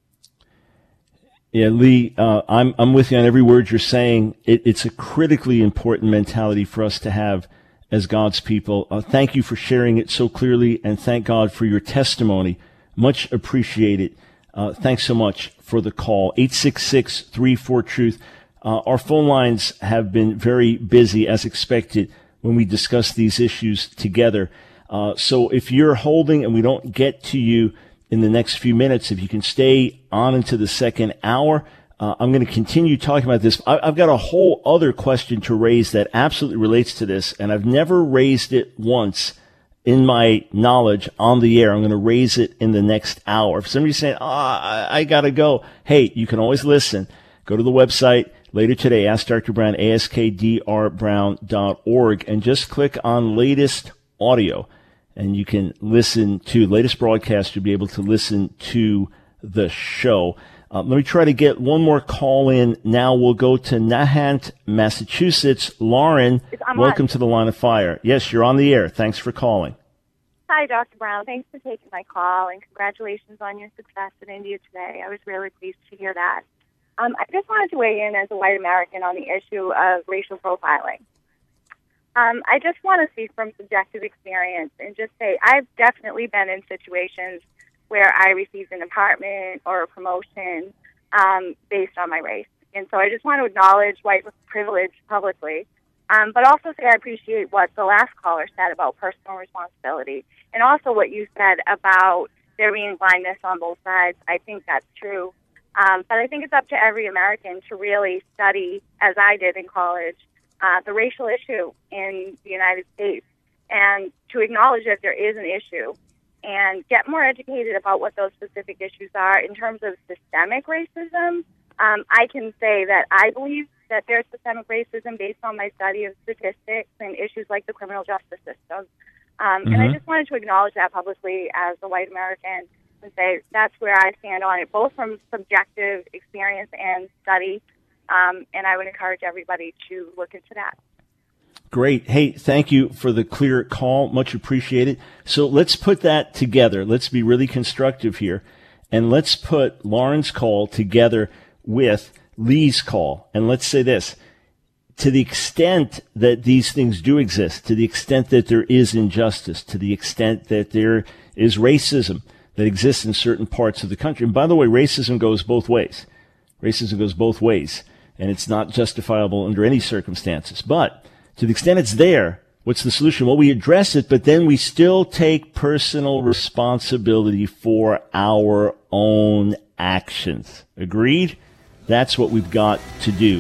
Yeah, Lee, I'm with you on every word you're saying. It's a critically important mentality for us to have as God's people. Thank you for sharing it so clearly, and thank God for your testimony. Much appreciated. Thanks so much for the call. 866-34-TRUTH. Our phone lines have been very busy, as expected, when we discuss these issues together. So if you're holding and we don't get to you in the next few minutes, if you can stay on into the second hour, I'm going to continue talking about this. I've got a whole other question to raise that absolutely relates to this, and I've never raised it once in my knowledge on the air. I'm going to raise it in the next hour. If somebody's saying, I got to go, hey, you can always listen. Go to the website later today, Ask Dr. Brown, askdrbrown.org, and just click on latest audio. And you can listen to latest broadcast. You'll be able to listen to the show. Let me try to get one more call in. Now we'll go to Nahant, Massachusetts. Lauren, welcome to the Line of Fire. Yes, you're on the air. Thanks for calling. Hi, Dr. Brown. Thanks for taking my call, and congratulations on your success in India today. I was really pleased to hear that. I just wanted to weigh in as a white American on the issue of racial profiling. I just want to speak from subjective experience and just say I've definitely been in situations where I received an apartment or a promotion based on my race. And so I just want to acknowledge white privilege publicly, but also say I appreciate what the last caller said about personal responsibility, and also what you said about there being blindness on both sides. I think that's true. But I think it's up to every American to really study, as I did in college, the racial issue in the United States, and to acknowledge that there is an issue and get more educated about what those specific issues are. In terms of systemic racism, I can say that I believe that there's systemic racism based on my study of statistics and issues like the criminal justice system. And I just wanted to acknowledge that publicly as a white American and say that's where I stand on it, both from subjective experience and study. And I would encourage everybody to look into that. Great. Hey, thank you for the clear call. Much appreciated. So let's put that together. Let's be really constructive here. And let's put Lauren's call together with Lee's call. And let's say this. To the extent that these things do exist, to the extent that there is injustice, to the extent that there is racism that exists in certain parts of the country. And by the way, racism goes both ways. Racism goes both ways. And it's not justifiable under any circumstances. But to the extent it's there, what's the solution? Well, we address it, but then we still take personal responsibility for our own actions. Agreed? That's what we've got to do.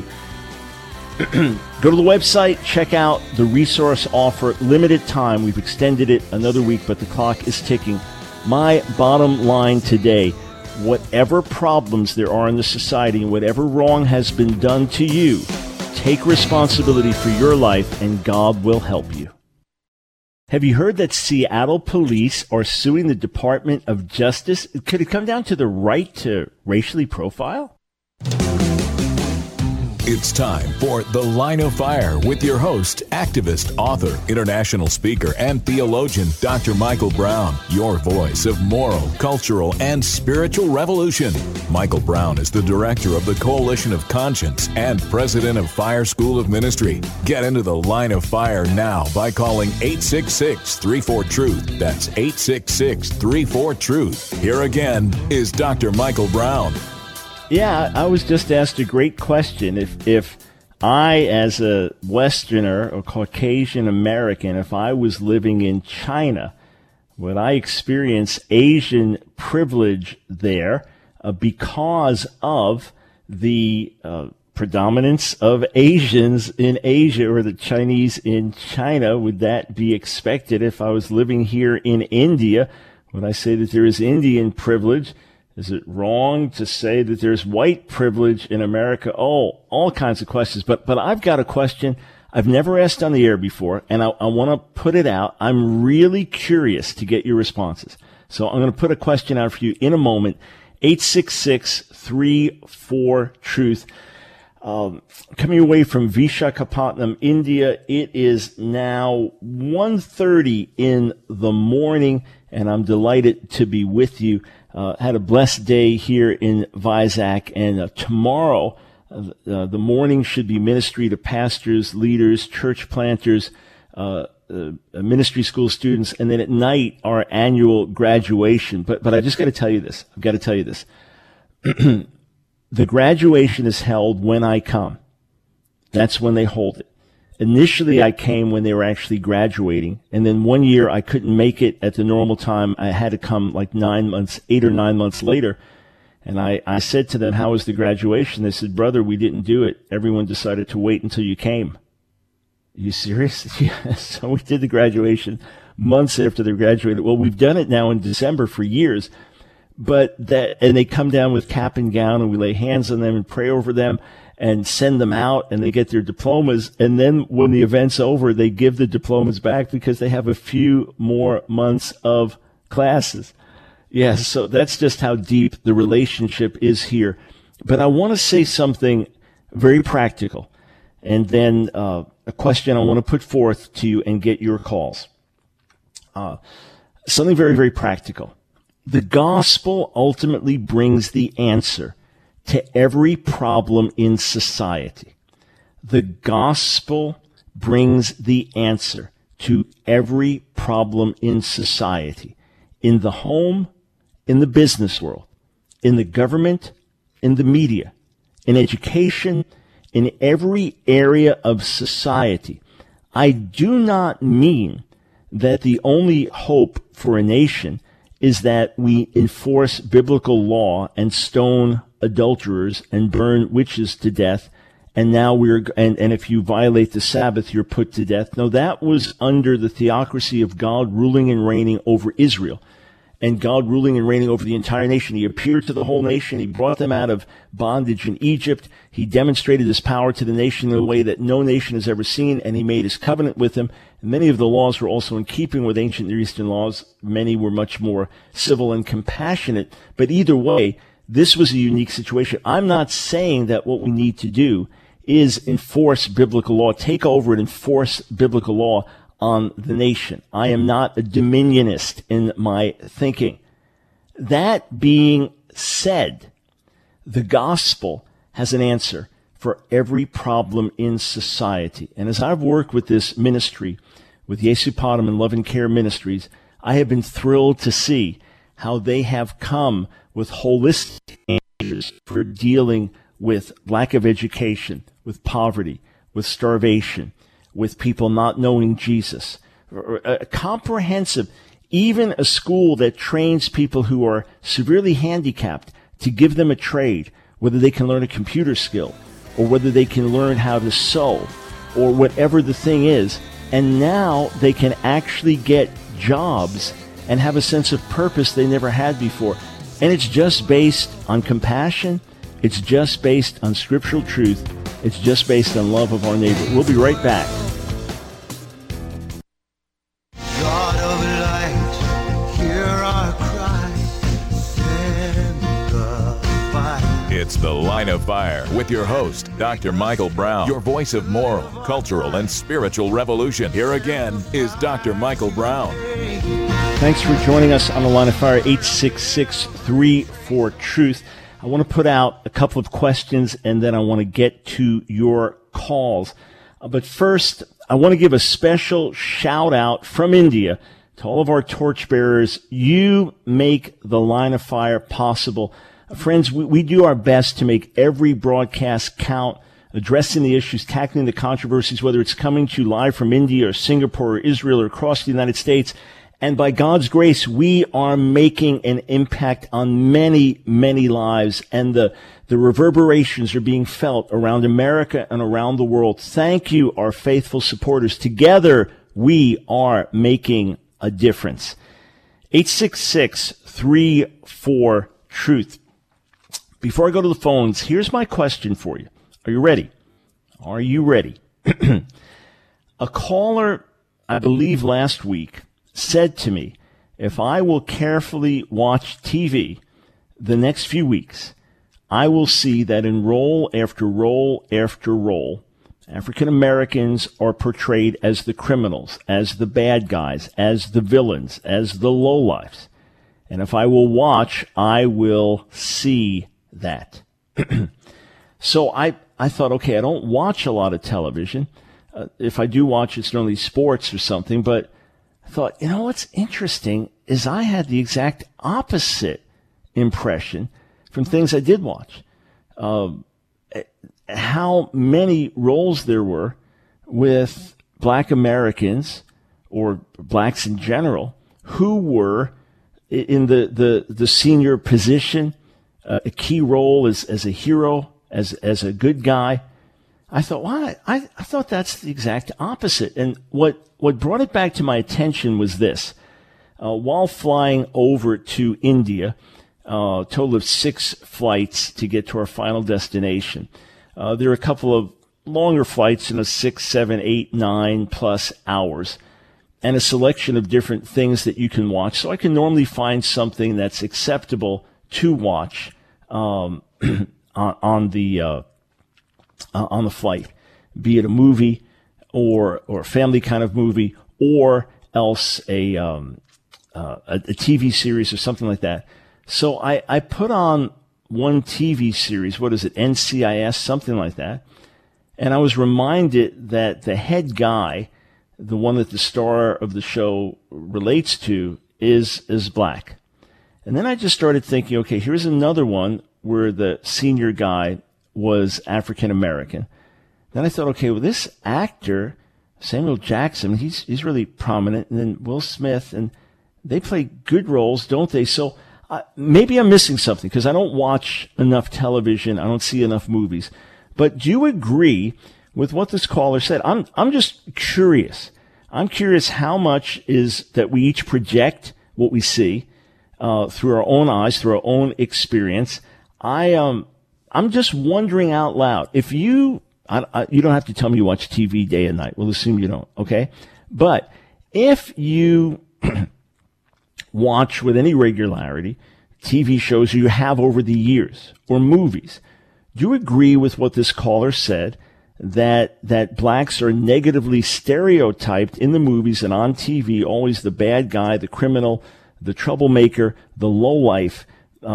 Go to the website, check out the resource offer. Limited time. We've extended it another week, but the clock is ticking. My bottom line today, whatever problems there are in the society and whatever wrong has been done to you, take responsibility for your life and God will help you. Have you heard that Seattle police are suing the Department of Justice? Could it come down to the right to racially profile? It's time for The Line of Fire with your host, activist, author, international speaker, and theologian, Dr. Michael Brown, your voice of moral, cultural, and spiritual revolution. Michael Brown is the director of the Coalition of Conscience and president of Fire School of Ministry. Get into The Line of Fire now by calling 866-34-TRUTH. That's 866-34-TRUTH. Here again is Dr. Michael Brown. Yeah, I was just asked a great question. If I, as a Westerner or Caucasian American, if I was living in China, would I experience Asian privilege there because of the predominance of Asians in Asia or the Chinese in China? Would that be expected if I was living here in India? Would I say that there is Indian privilege? Is it wrong to say that there's white privilege in America? Oh, all kinds of questions. But I've got a question I've never asked on the air before, and I want to put it out. I'm really curious to get your responses. So I'm going to put a question out for you in a moment. 866-34-TRUTH. Coming away from Visakhapatnam, India, it is now 1:30 in the morning, and I'm delighted to be with you. Had a blessed day here in Vizag, and tomorrow the morning should be ministry to pastors, leaders, church planters, ministry school students, and then at night our annual graduation. But I just got to tell you this. I've got to tell you this. The graduation is held when I come. That's when they hold it. Initially, I came when they were actually graduating, and then one year I couldn't make it at the normal time. I had to come like 8 or 9 months later, and I said to them, "How was the graduation?" They said, "Brother, we didn't do it. Everyone decided to wait until you came." Are you serious? Yeah. So we did the graduation months after they graduated. Well, we've done it now in December for years, and they come down with cap and gown, and we lay hands on them and pray over them and send them out, and they get their diplomas. And then when the event's over, they give the diplomas back because they have a few more months of classes. Yes, so that's just how deep the relationship is here. But I want to say something very practical, and then a question I want to put forth to you and get your calls. Something very, very practical. The gospel ultimately brings the answer to every problem in society. The gospel brings the answer to every problem in society, in the home, in the business world, in the government, in the media, in education, in every area of society. I do not mean that the only hope for a nation is that we enforce biblical law and stone adulterers and burn witches to death, and now and if you violate the Sabbath, you're put to death. No, that was under the theocracy of God ruling and reigning over Israel, and God ruling and reigning over the entire nation. He appeared to the whole nation. He brought them out of bondage in Egypt. He demonstrated his power to the nation in a way that no nation has ever seen, and he made his covenant with them. And many of the laws were also in keeping with ancient Near Eastern laws. Many were much more civil and compassionate. But either way, this was a unique situation. I'm not saying that what we need to do is enforce biblical law, take over and enforce biblical law on the nation. I am not a dominionist in my thinking. That being said, the gospel has an answer for every problem in society. And as I've worked with this ministry, with Yesupadam and Love and Care Ministries, I have been thrilled to see how they have come with holistic answers for dealing with lack of education, with poverty, with starvation, with people not knowing Jesus. Comprehensive, even a school that trains people who are severely handicapped to give them a trade, whether they can learn a computer skill or whether they can learn how to sew or whatever the thing is. And now they can actually get jobs and have a sense of purpose they never had before. And it's just based on compassion. It's just based on scriptural truth. It's just based on love of our neighbor. We'll be right back. God of light, hear our cry, send the fire. It's The Line of Fire with your host, Dr. Michael Brown, your voice of moral, cultural, and spiritual revolution. Here again is Dr. Michael Brown. Thanks for joining us on The Line of Fire, 866-34-TRUTH. I want to put out a couple of questions, and then I want to get to your calls. But first, I want to give a special shout-out from India to all of our torchbearers. You make The Line of Fire possible. Friends, we do our best to make every broadcast count, addressing the issues, tackling the controversies, whether it's coming to you live from India or Singapore or Israel or across the United States. And by God's grace, we are making an impact on many, many lives. And the reverberations are being felt around America and around the world. Thank you, our faithful supporters. Together, we are making a difference. 866-34-TRUTH. Before I go to the phones, here's my question for you. Are you ready? Are you ready? A caller, I believe last week, said to me, if I will carefully watch TV the next few weeks, I will see that in role after role after role, African Americans are portrayed as the criminals, as the bad guys, as the villains, as the lowlifes. And if I will watch, I will see that. So I thought, okay, I don't watch a lot of television. If I do watch, it's normally sports or something. But I thought, you know what's interesting is I had the exact opposite impression from things I did watch. How many roles there were with Black Americans or blacks in general who were in the senior position, a key role as a hero, as a good guy. I thought, well, I thought that's the exact opposite. And what brought it back to my attention was this. While flying over to India, a total of 6 flights to get to our final destination. There are a couple of longer flights, 6, 7, 8, 9 plus hours, and a selection of different things that you can watch. So I can normally find something that's acceptable to watch on the flight, be it a movie or a family kind of movie, or else a TV series or something like that. So I put on one TV series, what is it, NCIS, something like that, and I was reminded that the head guy, the one that the star of the show relates to, is black. And then I just started thinking, okay, here's another one where the senior guy was African American. Then I thought, okay, well, this actor, Samuel Jackson, he's really prominent, and then Will Smith, and they play good roles, don't they? So maybe I'm missing something because I don't watch enough television, I don't see enough movies. But do you agree with what this caller said? I'm just curious. I'm curious how much is that we each project what we see through our own eyes, through our own experience. I'm just wondering out loud. If you don't have to tell me you watch TV day and night. We'll assume you don't, okay? But if you watch with any regularity TV shows you have over the years or movies, do you agree with what this caller said, that blacks are negatively stereotyped in the movies and on TV, always the bad guy, the criminal, the troublemaker, the lowlife,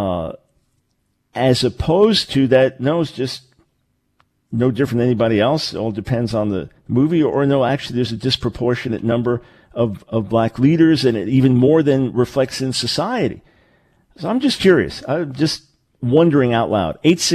as opposed to that, no, it's just no different than anybody else. It all depends on the movie, or no, actually there's a disproportionate number of black leaders, and it even more than reflects in society. So I'm just curious. I'm just wondering out loud.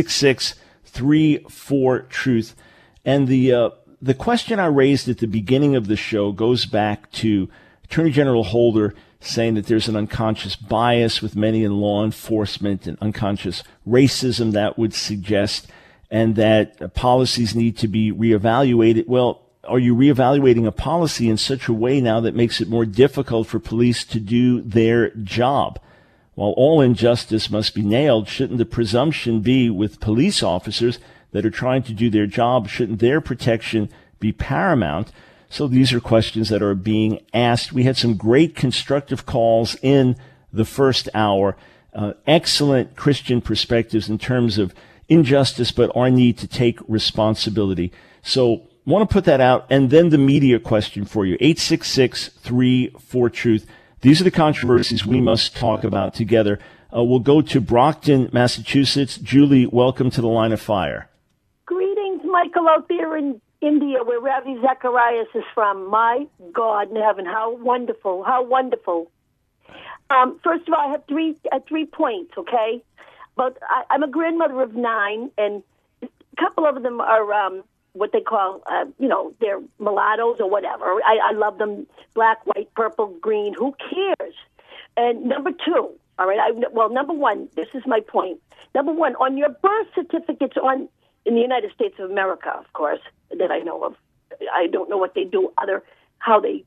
866-34-TRUTH. And the question I raised at the beginning of the show goes back to Attorney General Holder saying that there's an unconscious bias with many in law enforcement and unconscious racism that would suggest, and that policies need to be reevaluated. Well, are you reevaluating a policy in such a way now that makes it more difficult for police to do their job? While all injustice must be nailed, shouldn't the presumption be with police officers that are trying to do their job? Shouldn't their protection be paramount? So these are questions that are being asked. We had some great constructive calls in the first hour, excellent Christian perspectives in terms of injustice, but our need to take responsibility. So want to put that out. And then the media question for you, 866-34-TRUTH. These are the controversies we must talk about together. We'll go to Brockton, Massachusetts. Julie, welcome to the Line of Fire. Greetings, Michael, out there in India, where Ravi Zacharias is from. My God in heaven, how wonderful, how wonderful. First of all, I have three points, okay? But I'm a grandmother of 9, and a couple of them are what they call, they're mulattoes or whatever. I love them, black, white, purple, green, who cares? And number 2, all right, number 1, this is my point. Number 1, on your birth certificates in the United States of America, of course, that I know of. I don't know what they do how they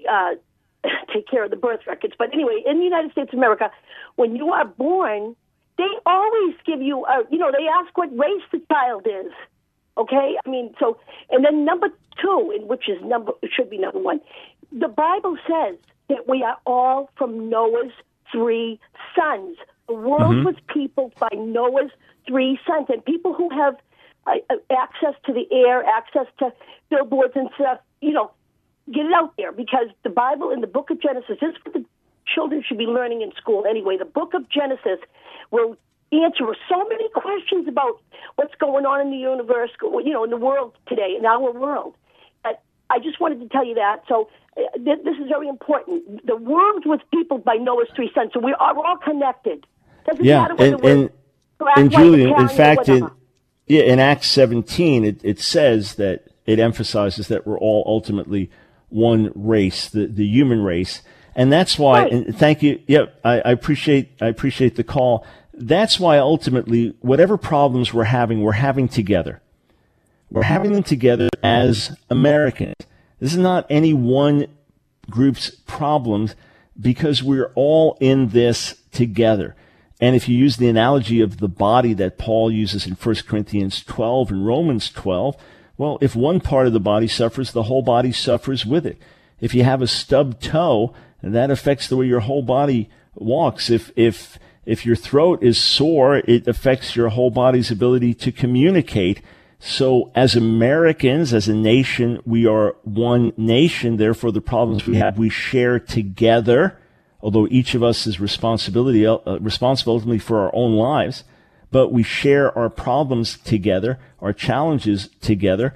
take care of the birth records. But anyway, in the United States of America, when you are born, they always give you, they ask what race the child is. Okay? I mean, so, and then number 2, which is it should be number 1, the Bible says that we are all from Noah's 3 sons. The world was peopled by Noah's 3 sons, and people who have access to the air, access to billboards and stuff, get it out there, because the Bible in the book of Genesis, this is what the children should be learning in school anyway. The book of Genesis will answer so many questions about what's going on in the universe, in the world today, in our world. I just wanted to tell you that. So this is very important. The world was peopled by Noah's 3 sons, so we are all connected. Doesn't matter whether we're black, and white, Julian, Italian, in fact, whatever. in Acts 17, it says that it emphasizes that we're all ultimately one race, the human race. And that's why, Right. and thank you. Yep. I appreciate the call. That's why ultimately, whatever problems we're having together. We're having them together as Americans. This is not any one group's problems, because we're all in this together. And if you use the analogy of the body that Paul uses in 1 Corinthians 12 and Romans 12, well, if one part of the body suffers, the whole body suffers with it. If you have a stubbed toe, that affects the way your whole body walks. If your throat is sore, it affects your whole body's ability to communicate. So as Americans, as a nation, we are one nation. Therefore, the problems we have, we share together, although each of us is responsible ultimately for our own lives. But we share our problems together, our challenges together.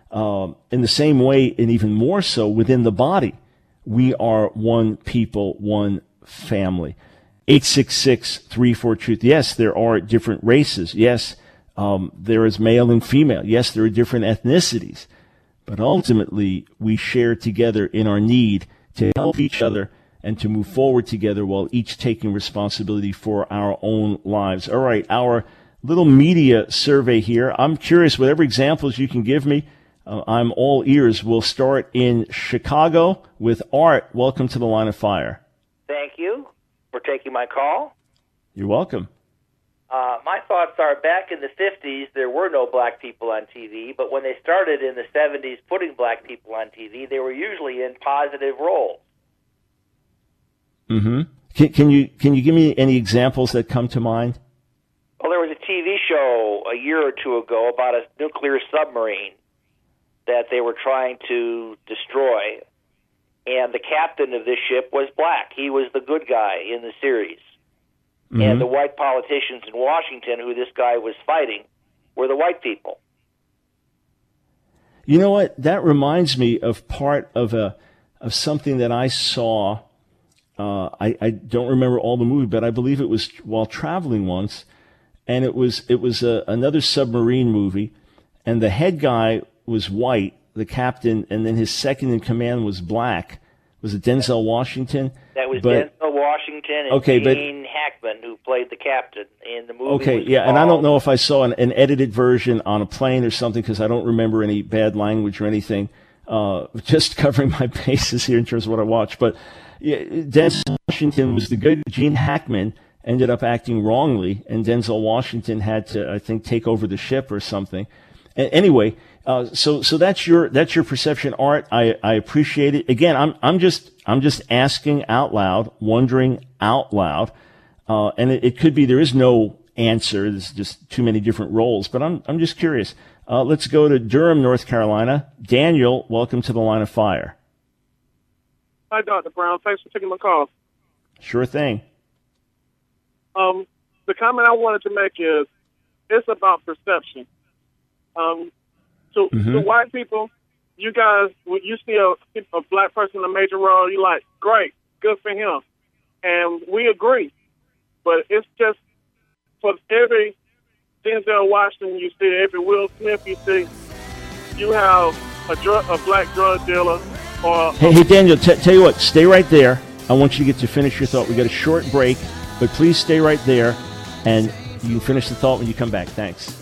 In the same way, and even more so, within the body, we are one people, one family. 866-34-TRUTH. Yes, there are different races. Yes, there is male and female. Yes, there are different ethnicities. But ultimately, we share together in our need to help each other and to move forward together while each taking responsibility for our own lives. All right, our little media survey here. I'm curious, whatever examples you can give me, I'm all ears. We'll start in Chicago with Art. Welcome to the Line of Fire. Thank you for taking my call. You're welcome. My thoughts are, back in the 50s, there were no black people on TV, but when they started in the 70s putting black people on TV, they were usually in positive roles. Mm-hmm. Can you give me any examples that come to mind? Well, there was a TV show a year or two ago about a nuclear submarine that they were trying to destroy, and the captain of this ship was black. He was the good guy in the series. Mm-hmm. And the white politicians in Washington who this guy was fighting were the white people. You know what? That reminds me of part of something that I saw. I don't remember all the movie, but I believe it was while traveling once, and it was another submarine movie, and the head guy was white, the captain, and then his second in command was black. Was it Denzel Washington? That was Denzel Washington and Gene Hackman, who played the captain in the movie. Okay, yeah, and I don't know if I saw an edited version on a plane or something, because I don't remember any bad language or anything. Just covering my bases here in terms of what I watched. But yeah, Denzel Washington was the good. Gene Hackman ended up acting wrongly, and Denzel Washington had to, I think, take over the ship or something. Anyway, so that's your perception, Art. I appreciate it. Again, I'm just asking out loud, wondering out loud, and it could be there is no answer. There's just too many different roles. But I'm just curious. Let's go to Durham, North Carolina. Daniel, welcome to the Line of Fire. Hi, Dr. Brown. Thanks for taking my call. Sure thing. The comment I wanted to make is it's about perception. To white people, you guys, when you see a black person in a major role, you're like, great, good for him. And we agree. But it's just for every Denzel Washington you see, every Will Smith you see, you have a black drug dealer or... Hey, Daniel, tell you what, stay right there. I want you to get to finish your thought. We got a short break, but please stay right there, and you can finish the thought when you come back. Thanks.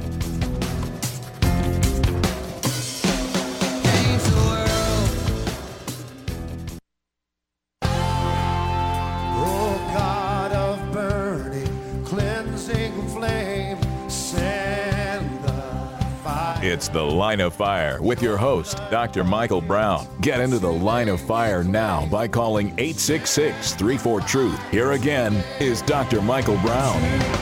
It's The Line of Fire with your host, Dr. Michael Brown. Get into the Line of Fire now by calling 866-34-TRUTH. Here again is Dr. Michael Brown.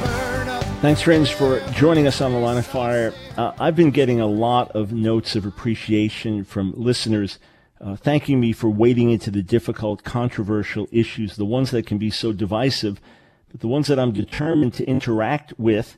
Thanks, friends, for joining us on the Line of Fire. I've been getting a lot of notes of appreciation from listeners thanking me for wading into the difficult, controversial issues, the ones that can be so divisive, but the ones that I'm determined to interact with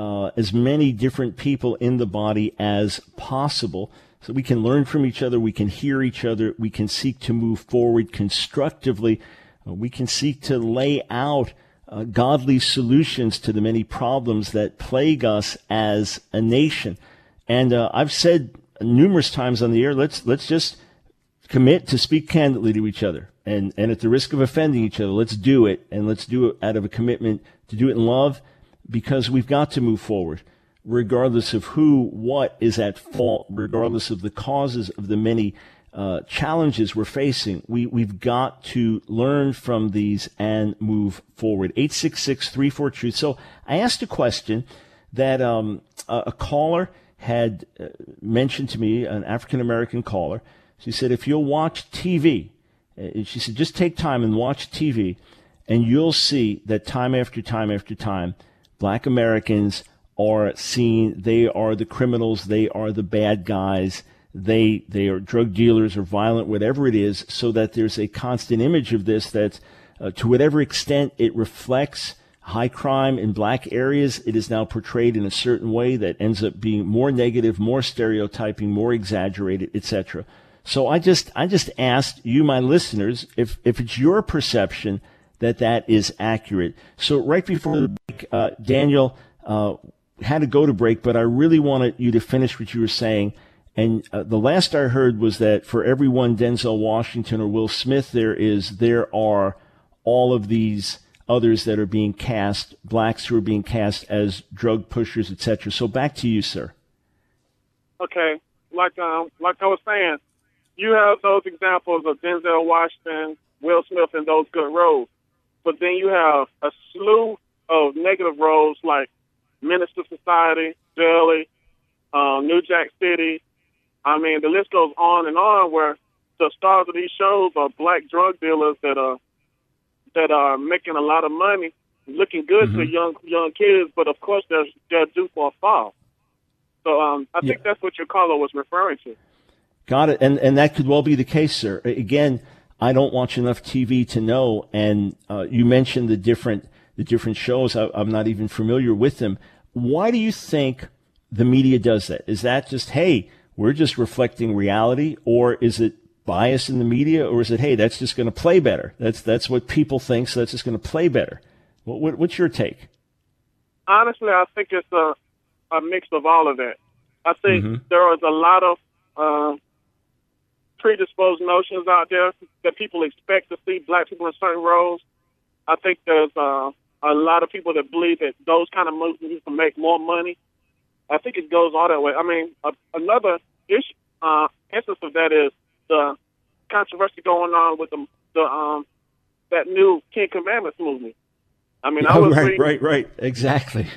as many different people in the body as possible, so we can learn from each other, we can hear each other, we can seek to move forward constructively, we can seek to lay out godly solutions to the many problems that plague us as a nation. And I've said numerous times on the air, let's just commit to speak candidly to each other, and at the risk of offending each other, let's do it, and let's do it out of a commitment to do it in love, because we've got to move forward, regardless of who, what is at fault, regardless of the causes of the many challenges we're facing. We've got to learn from these and move forward. 866-34-TRUTH. So I asked a question that a caller had mentioned to me, an African-American caller. She said, if you'll watch TV, she said, just take time and watch TV, and you'll see that time after time after time, Black Americans are seen, they are the criminals, they are the bad guys, they are drug dealers or violent, whatever it is, so that there's a constant image of this that, to whatever extent it reflects high crime in black areas, it is now portrayed in a certain way that ends up being more negative, more stereotyping, more exaggerated, etc. So I just asked you, my listeners, if it's your perception that is accurate. So right before the break, Daniel had to go to break, but I really wanted you to finish what you were saying. And the last I heard was that for every one Denzel Washington or Will Smith there are all of these others that are being cast, blacks who are being cast as drug pushers, etc. So back to you, sir. Okay, like I was saying, you have those examples of Denzel Washington, Will Smith in those good roles. But then you have a slew of negative roles like Menace to Society, Jelly, New Jack City. I mean, the list goes on, where the stars of these shows are black drug dealers that are making a lot of money, looking good to young kids. But of course, they're due for a fall. So I think that's what your caller was referring to. Got it, and that could well be the case, sir. Again, I don't watch enough TV to know, and you mentioned the different shows. I'm not even familiar with them. Why do you think the media does that? Is that just, hey, we're just reflecting reality, or is it bias in the media, or is it, hey, that's just going to play better? That's what people think, so that's just going to play better. What's your take? Honestly, I think it's a mix of all of that. I think there is a lot of predisposed notions out there that people expect to see black people in certain roles. I think there's a lot of people that believe that those kind of movies can make more money. I think it goes all that way. I mean, another instance of that is the controversy going on with that new Ten Commandments movement. I mean, I was right, exactly.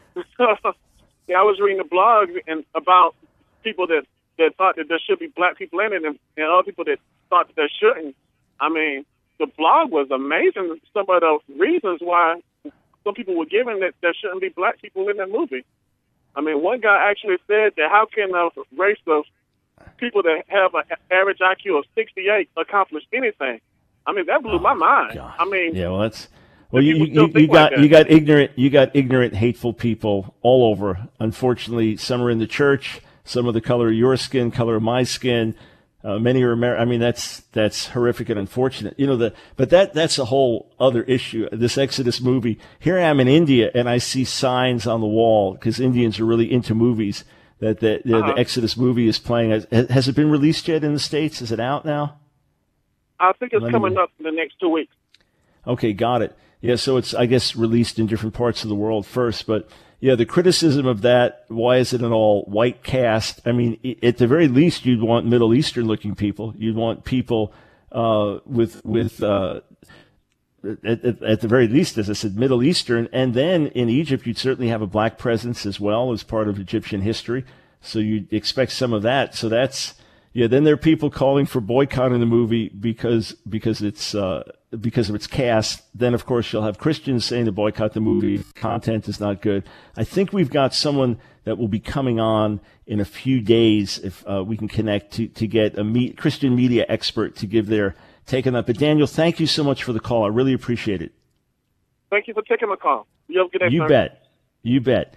Yeah, I was reading the blog and about people that thought that there should be black people in it, and other people that thought that there shouldn't. I mean, the blog was amazing. Some of the reasons why some people were given that there shouldn't be black people in that movie. I mean, one guy actually said that how can a race of people that have an average IQ of 68 accomplish anything? I mean, that blew my mind. God. I mean, yeah, well, that's well, you got ignorant, hateful people all over. Unfortunately, some are in the church, some of the color of your skin, color of my skin. Many are American. I mean, that's horrific and unfortunate. But that's a whole other issue. This Exodus movie. Here I am in India, and I see signs on the wall because Indians are really into movies. That the Exodus movie is playing. Has it been released yet in the States? Is it out now? I think it's coming up in the next 2 weeks. Okay, got it. Yeah, so it's, I guess, released in different parts of the world first. But, yeah, the criticism of that, why is it an all-white cast? I mean, at the very least, you'd want Middle Eastern-looking people. You'd want people at the very least, as I said, Middle Eastern. And then in Egypt, you'd certainly have a black presence as well as part of Egyptian history. So you'd expect some of that. So that's... Yeah, then there are people calling for boycotting the movie because of its cast. Then, of course, you'll have Christians saying to boycott the movie. Content is not good. I think we've got someone that will be coming on in a few days if we can connect to get a Christian media expert to give their take on that. But, Daniel, thank you so much for the call. I really appreciate it. Thank you for taking my call. You have a good day, sir. You bet.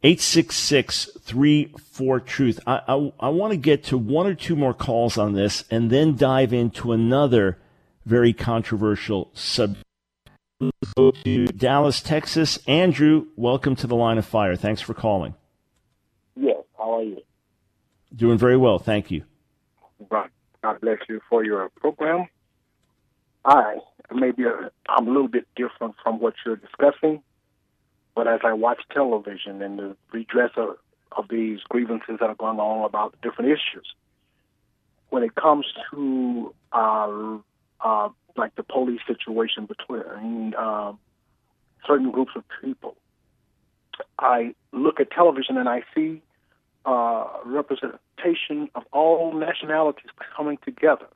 866-34-TRUTH. I want to get to one or two more calls on this and then dive into another very controversial subject. Let's go to Dallas, Texas. Andrew, welcome to the Line of Fire. Thanks for calling. Yes, how are you? Doing very well, thank you. God bless you for your program. I'm a little bit different from what you're discussing. But as I watch television and the redress of these grievances that are going on about different issues, when it comes to like the police situation between certain groups of people, I look at television and I see representation of all nationalities coming together.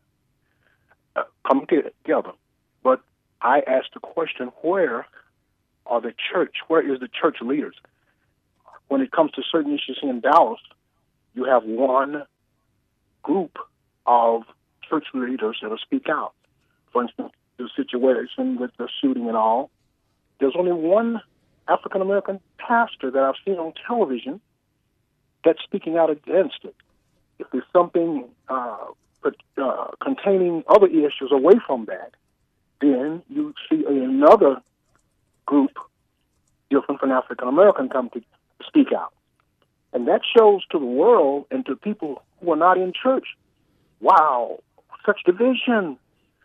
But I ask the question, where is the church leaders? When it comes to certain issues in Dallas, you have one group of church leaders that will speak out. For instance, the situation with the shooting and all, there's only one African-American pastor that I've seen on television that's speaking out against it. If there's something containing other issues away from that, then you see another group different from African American come to speak out. And that shows to the world and to people who are not in church, wow, such division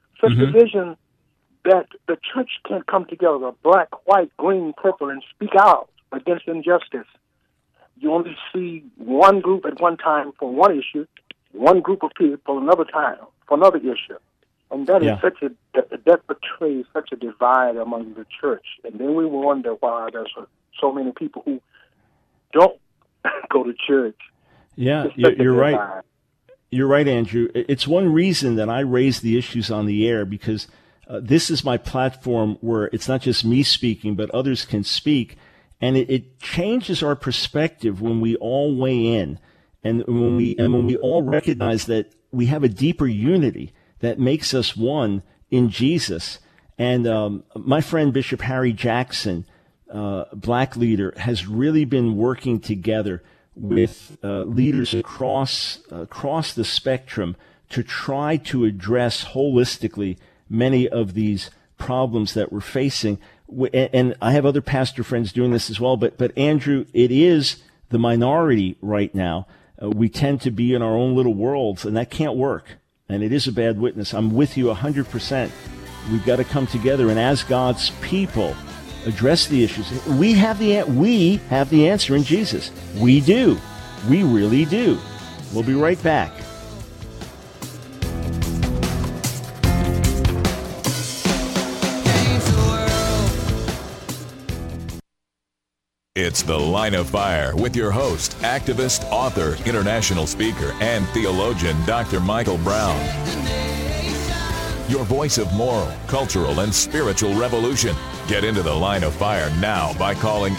that the church can't come together, black, white, green, purple, and speak out against injustice. You only see one group at one time for one issue, one group of people another time for another issue. And that is that betrays such a divide among the church. And then we wonder why there's so many people who don't go to church. Yeah, you're right. You're right, Andrew. It's one reason that I raise the issues on the air, because this is my platform where it's not just me speaking, but others can speak. And it changes our perspective when we all weigh in, and when we all recognize that we have a deeper unity that makes us one in Jesus. And my friend Bishop Harry Jackson, black leader, has really been working together with leaders across the spectrum to try to address holistically many of these problems that we're facing. And I have other pastor friends doing this as well. But Andrew, it is the minority right now. We tend to be in our own little worlds, and that can't work. And it is a bad witness. I'm with you 100%. We've got to come together and, as God's people, address the issues. We have the answer in Jesus. We do. We really do. We'll be right back. It's The Line of Fire with your host, activist, author, international speaker, and theologian, Dr. Michael Brown. your voice of moral, cultural, and spiritual revolution. Get into the line of fire now by calling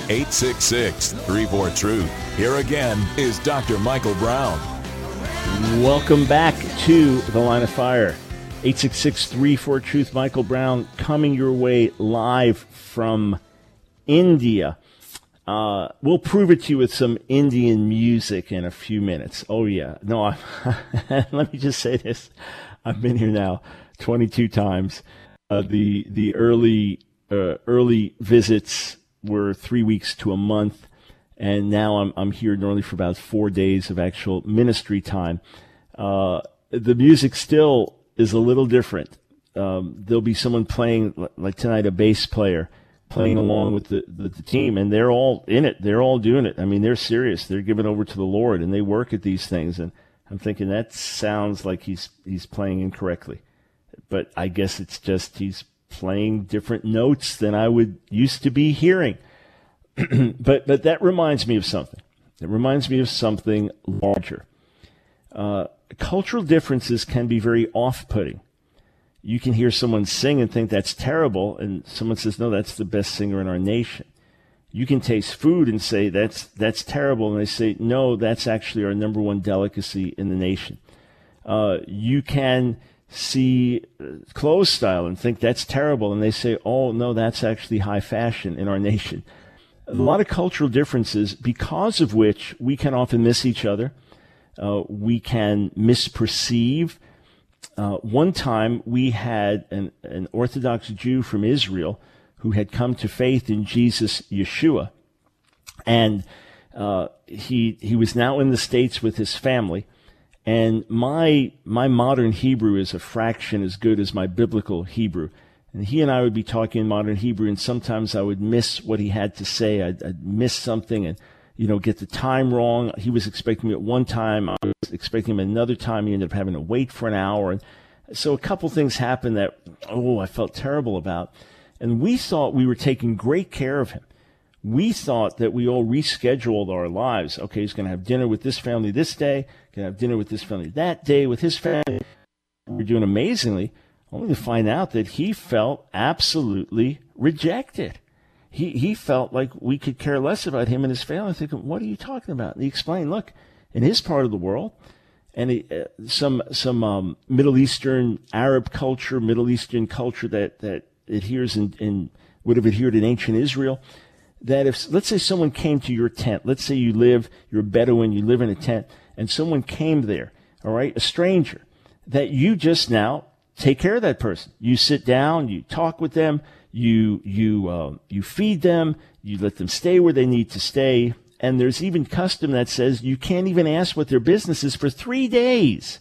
866-34-TRUTH. Here again is Dr. Michael Brown. Welcome back to the line of fire. 866-34-TRUTH. Michael Brown coming your way live from India. We'll prove it to you with some Indian music in a few minutes. Oh, yeah. No, let me just say this. I've been here now 22 times. The early visits were 3 weeks to a month, and now I'm here normally for about 4 days of actual ministry time. The music still is a little different. There'll be someone playing, like tonight, a bass player playing along with the team, and they're all in it. They're all doing it. I mean, they're serious. They're given over to the Lord, and they work at these things. And I'm thinking that sounds like he's playing incorrectly. But I guess it's just he's playing different notes than I would used to be hearing. but that reminds me of something. It reminds me of something larger. Cultural differences can be very off-putting. You can hear someone sing and think that's terrible, and someone says, no, that's the best singer in our nation. You can taste food and say that's terrible, and they say, no, that's actually our number one delicacy in the nation. You can see clothes style and think that's terrible, and they say, oh, no, that's actually high fashion in our nation. A lot of cultural differences, because of which we can often miss each other. We can misperceive. One time we had an Orthodox Jew from Israel who had come to faith in Jesus Yeshua, and he was now in the States with his family. And my modern Hebrew is a fraction as good as my biblical Hebrew. And he and I would be talking in modern Hebrew, and sometimes I would miss what he had to say. I'd miss something and get the time wrong. He was expecting me at one time. I was expecting him another time. He ended up having to wait for an hour. And so a couple things happened that, I felt terrible about. And we thought we were taking great care of him. We thought that we all rescheduled our lives. Okay, he's going to have dinner with this family this day, going to have dinner with this family that day with his family. We're doing amazingly, only to find out that he felt absolutely rejected. He felt like we could care less about him and his family. Thinking, what are you talking about? And he explained, look, in his part of the world, and some Middle Eastern Arab culture, Middle Eastern culture that adheres in would have adhered in ancient Israel, that if, let's say someone came to your tent, let's say you're a Bedouin, you live in a tent, and someone came there, all right, a stranger, that you just now take care of that person. You sit down, you talk with them, you feed them, you let them stay where they need to stay, and there's even custom that says you can't even ask what their business is for 3 days.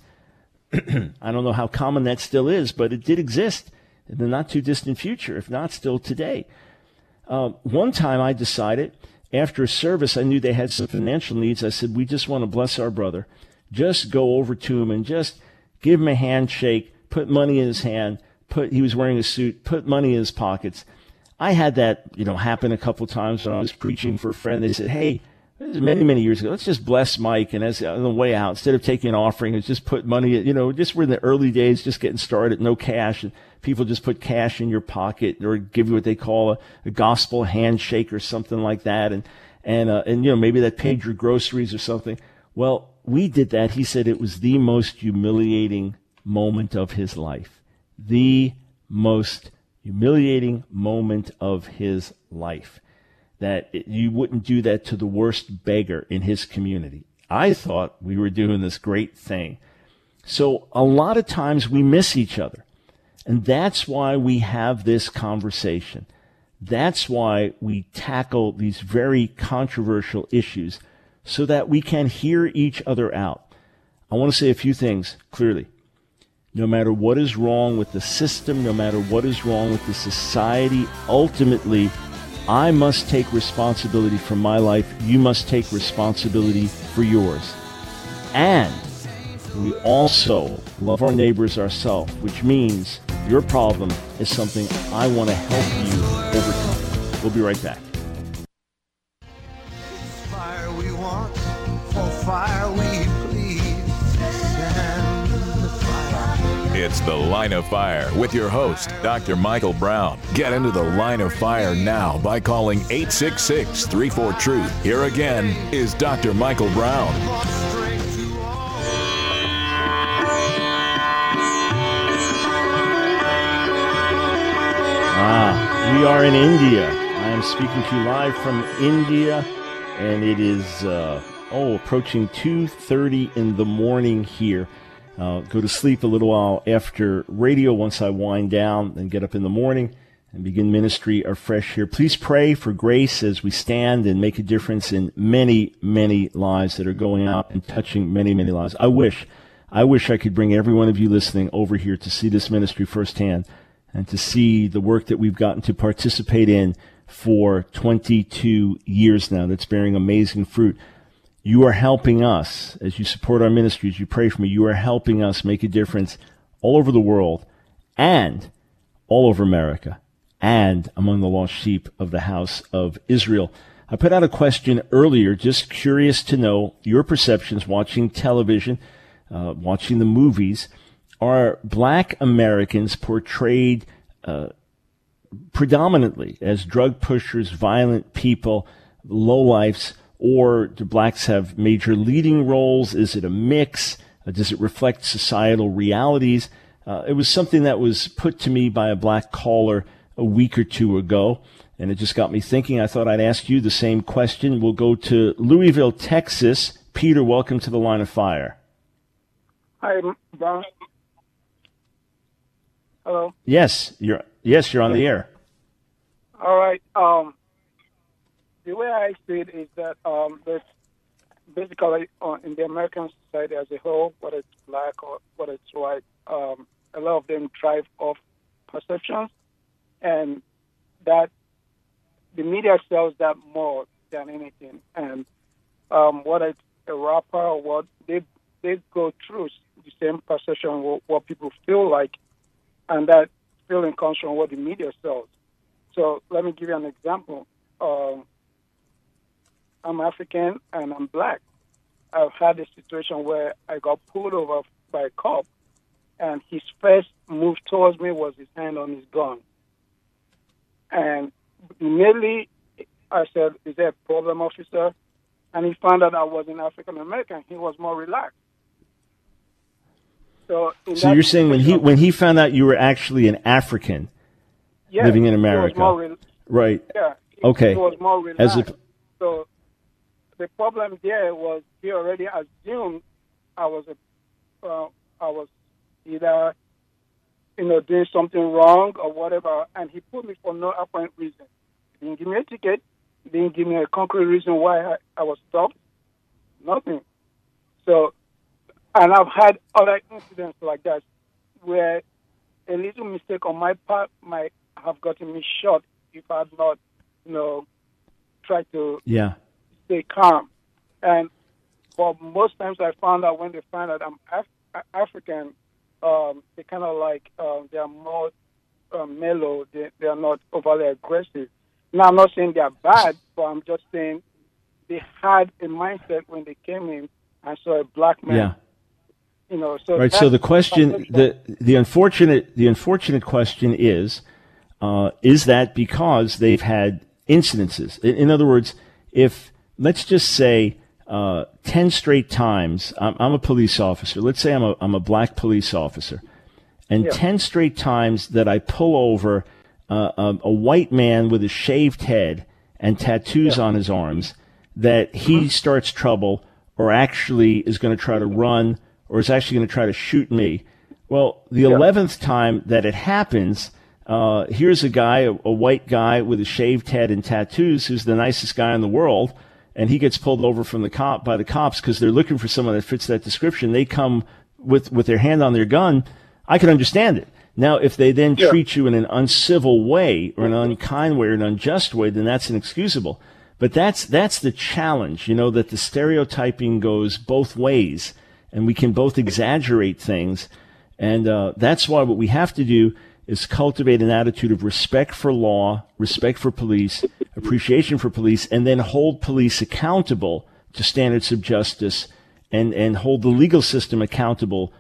I don't know how common that still is, but it did exist in the not too distant future, if not still today. One time I decided, after a service, I knew they had some financial needs. I said, we just want to bless our brother. Just go over to him and just give him a handshake, put money in his hand, he was wearing a suit, put money in his pockets. I had that, happen a couple of times when I was preaching for a friend. They said, hey, this is many, many years ago, let's just bless Mike. And as on the way out, instead of taking an offering, it's just put money, just we're in the early days, just getting started, no cash. And people just put cash in your pocket or give you what they call a gospel handshake or something like that. And maybe that paid your groceries or something. Well, we did that. He said it was the most humiliating moment of his life. The most humiliating moment of his life. That you wouldn't do that to the worst beggar in his community. I thought we were doing this great thing. So a lot of times we miss each other. And that's why we have this conversation. That's why we tackle these very controversial issues so that we can hear each other out. I want to say a few things clearly. No matter what is wrong with the system, no matter what is wrong with the society, ultimately, I must take responsibility for my life. You must take responsibility for yours. And we also love our neighbors ourselves, which means your problem is something I want to help you overcome. We'll be right back. It's fire we want, for fire we plead. Stand in the fire. It's The Line of Fire with your host, Dr. Michael Brown. Get into the Line of Fire now by calling 866-34-TRUTH. Here again is Dr. Michael Brown. We are in India. I am speaking to you live from India, and it is approaching 2:30 in the morning here. Go to sleep a little while after radio once I wind down, then get up in the morning and begin ministry afresh here. Please pray for grace as we stand and make a difference in many, many lives that are going out and touching many, many lives. I wish I could bring every one of you listening over here to see this ministry firsthand and to see the work that we've gotten to participate in for 22 years now that's bearing amazing fruit. You are helping us, as you support our ministries, you pray for me, you are helping us make a difference all over the world and all over America and among the lost sheep of the house of Israel. I put out a question earlier, just curious to know your perceptions watching television, watching the movies. Are black Americans portrayed predominantly as drug pushers, violent people, lowlifes, or do blacks have major leading roles? Is it a mix? Does it reflect societal realities? It was something that was put to me by a black caller a week or two ago, and it just got me thinking. I thought I'd ask you the same question. We'll go to Louisville, Texas. Peter, welcome to the Line of Fire. Hi, Brown. Hello. Yes, you're on the air. All right. The way I see it is that there's basically in the American society as a whole, whether it's black or whether it's white, a lot of them drive off perceptions, and that the media sells that more than anything. And whether it's a rapper or what, they go through the same perception what people feel like, and that feeling comes from what the media sells. So let me give you an example. I'm African and I'm black. I've had a situation where I got pulled over by a cop, and his first move towards me was his hand on his gun. And immediately I said, "Is there a problem, officer?" And he found out I wasn't African American. He was more relaxed. So you're saying when he found out you were actually an African living in America, right? Yeah. Okay. He was more relaxed. So the problem there was he already assumed I was either doing something wrong or whatever, and he put me for no apparent reason. He didn't give me a ticket. He didn't give me a concrete reason why I was stopped. Nothing. So. And I've had other incidents like that where a little mistake on my part might have gotten me shot if I had not, tried to stay calm. But most times I found out when they find out I'm African, they kind of they are more mellow. They are not overly aggressive. Now, I'm not saying they are bad, but I'm just saying they had a mindset when they came in and saw a black man. Yeah. Right. So the question, the unfortunate question is that because they've had incidences? In other words, if let's just say 10 straight times, I'm a police officer. Let's say I'm a black police officer, and 10 straight times that I pull over a white man with a shaved head and tattoos on his arms, that he starts trouble or actually is going to try to run, or is actually going to try to shoot me. Well, the 11th time that it happens, here's a guy, a white guy with a shaved head and tattoos, who's the nicest guy in the world, and he gets pulled over by the cops because they're looking for someone that fits that description. They come with their hand on their gun. I can understand it. Now, if they then treat you in an uncivil way or an unkind way or an unjust way, then that's inexcusable. But that's the challenge, that the stereotyping goes both ways. And we can both exaggerate things. And that's why what we have to do is cultivate an attitude of respect for law, respect for police, appreciation for police, and then hold police accountable to standards of justice and hold the legal system accountable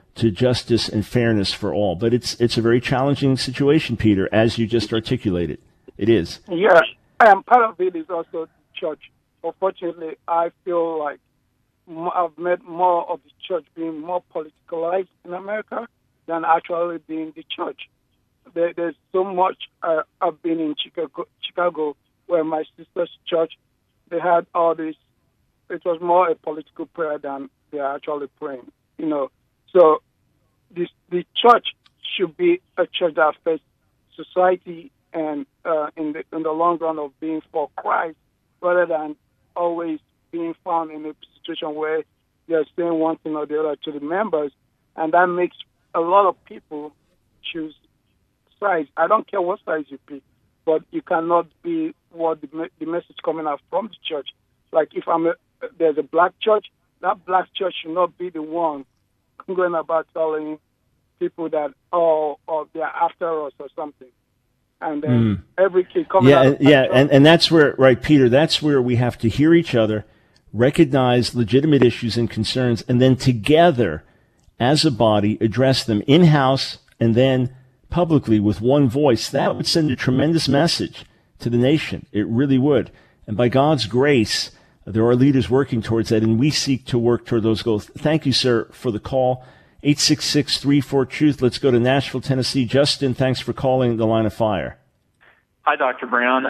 to justice and fairness for all. But it's a very challenging situation, Peter, as you just articulated. It is. Yes, and part of it is also the church. Unfortunately, I feel like I've met more of the church being more politicalized in America than actually being the church. There's so much. I've been in Chicago, where my sister's church, they had all this. It was more a political prayer than they are actually praying. So the church should be a church that affects society and in the long run of being for Christ, rather than always being found in a situation where they're saying one thing or the other to the members, and that makes a lot of people choose sides. I don't care what size you pick, but you cannot be what the message coming out from the church. Like if there's a black church, that black church should not be the one going about telling people that they're after us or something. And then every kid coming out. And that's where, right, Peter, that's where we have to hear each other, recognize legitimate issues and concerns, and then together, as a body, address them in-house and then publicly with one voice. That would send a tremendous message to the nation. It really would. And by God's grace, there are leaders working towards that, and we seek to work toward those goals. Thank you, sir, for the call. 866-34-TRUTH. Let's go to Nashville, Tennessee. Justin, thanks for calling the Line of Fire. Hi, Dr. Brown.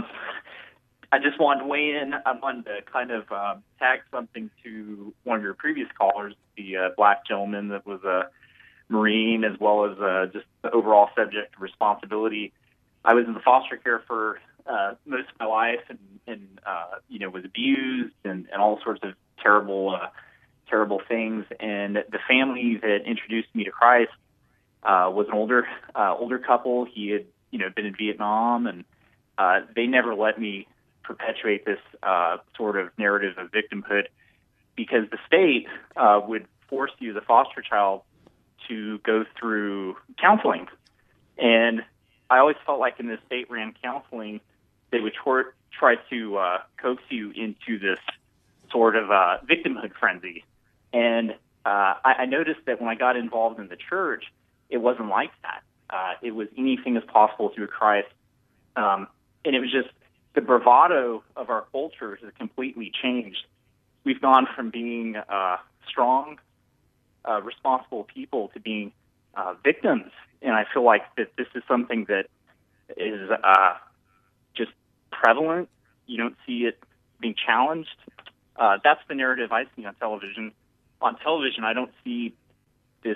I just wanted to weigh in. I wanted to kind of tag something to one of your previous callers, the black gentleman that was a Marine, as well as just the overall subject of responsibility. I was in the foster care for most of my life and was abused and all sorts of terrible things. And the family that introduced me to Christ was an older couple. He had, been in Vietnam, and they never let me perpetuate this sort of narrative of victimhood, because the state would force you, the foster child, to go through counseling. And I always felt like in this state-ran counseling, they would try to coax you into this sort of victimhood frenzy. And I noticed that when I got involved in the church, it wasn't like that. It was anything is possible through Christ. And it was just the bravado of our culture has completely changed. We've gone from being strong, responsible people to being victims. And I feel like that this is something that is just prevalent. You don't see it being challenged. That's the narrative I see on television. On television, I don't see this.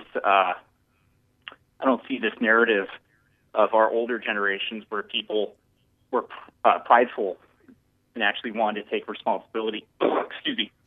I don't see this narrative of our older generations where people were prideful and actually wanted to take responsibility. Excuse me.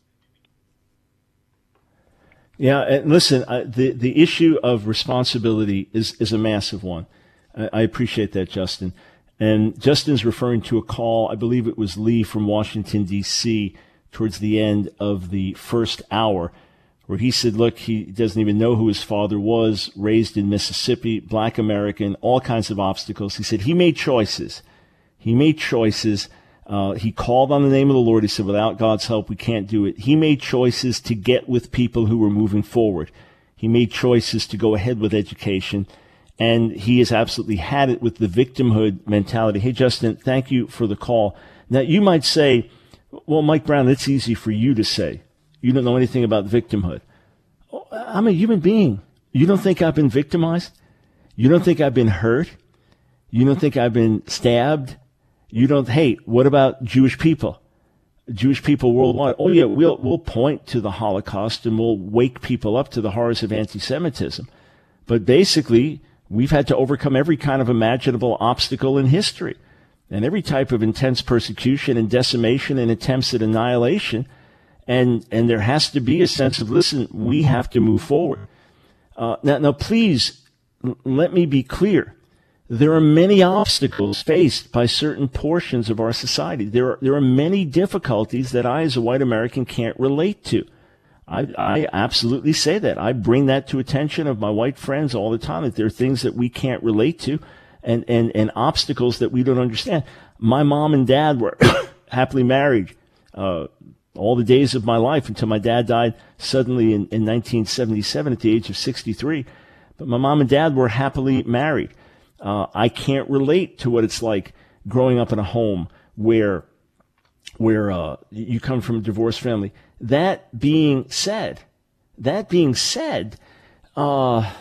Yeah, and listen, the issue of responsibility is a massive one. I appreciate that, Justin. And Justin's referring to a call, I believe it was Lee from Washington, D.C., towards the end of the first hour, where he said, look, he doesn't even know who his father was, raised in Mississippi, black American, all kinds of obstacles. He said he made choices. He called on the name of the Lord. He said, without God's help, we can't do it. He made choices to get with people who were moving forward. He made choices to go ahead with education. And he has absolutely had it with the victimhood mentality. Hey, Justin, thank you for the call. Now, you might say, well, Mike Brown, it's easy for you to say. You don't know anything about victimhood. I'm a human being. You don't think I've been victimized? You don't think I've been hurt? You don't think I've been stabbed? Hey, what about Jewish people? Jewish people worldwide. Oh yeah, we'll point to the Holocaust and we'll wake people up to the horrors of anti-Semitism. But basically, we've had to overcome every kind of imaginable obstacle in history and every type of intense persecution and decimation and attempts at annihilation. And there has to be a sense of, listen, we have to move forward. Now, please, let me be clear. There are many obstacles faced by certain portions of our society. There are many difficulties that I, as a white American, can't relate to. I absolutely say that. I bring that to attention of my white friends all the time, that there are things that we can't relate to and obstacles that we don't understand. My mom and dad were happily married, all the days of my life until my dad died suddenly in 1977 at the age of 63. But my mom and dad were happily married. I can't relate to what it's like growing up in a home where you come from a divorced family. That being said, my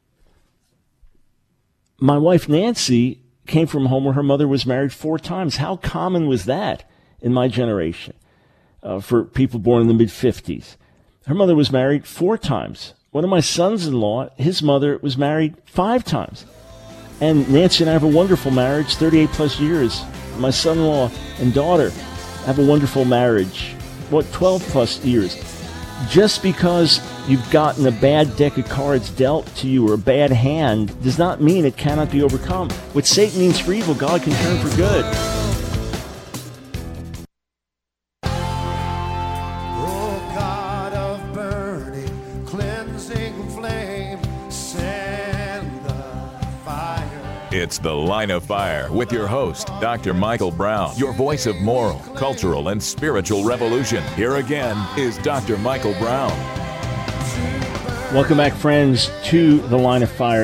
wife Nancy came from a home where her mother was married 4 times. How common was that in my generation for people born in the mid-50s? Her mother was married 4 times. One of my sons-in-law, his mother was married 5 times. And Nancy and I have a wonderful marriage, 38 plus years. My son-in-law and daughter have a wonderful marriage, 12 plus years. Just because you've gotten a bad deck of cards dealt to you or a bad hand does not mean it cannot be overcome. What Satan means for evil, God can turn for good. Oh, God of burning, cleansing flame, send the fire. It's The Line of Fire with your host, Dr. Michael Brown, your voice of moral, cultural, and spiritual revolution. Here again is Dr. Michael Brown. Welcome back, friends, to The Line of Fire,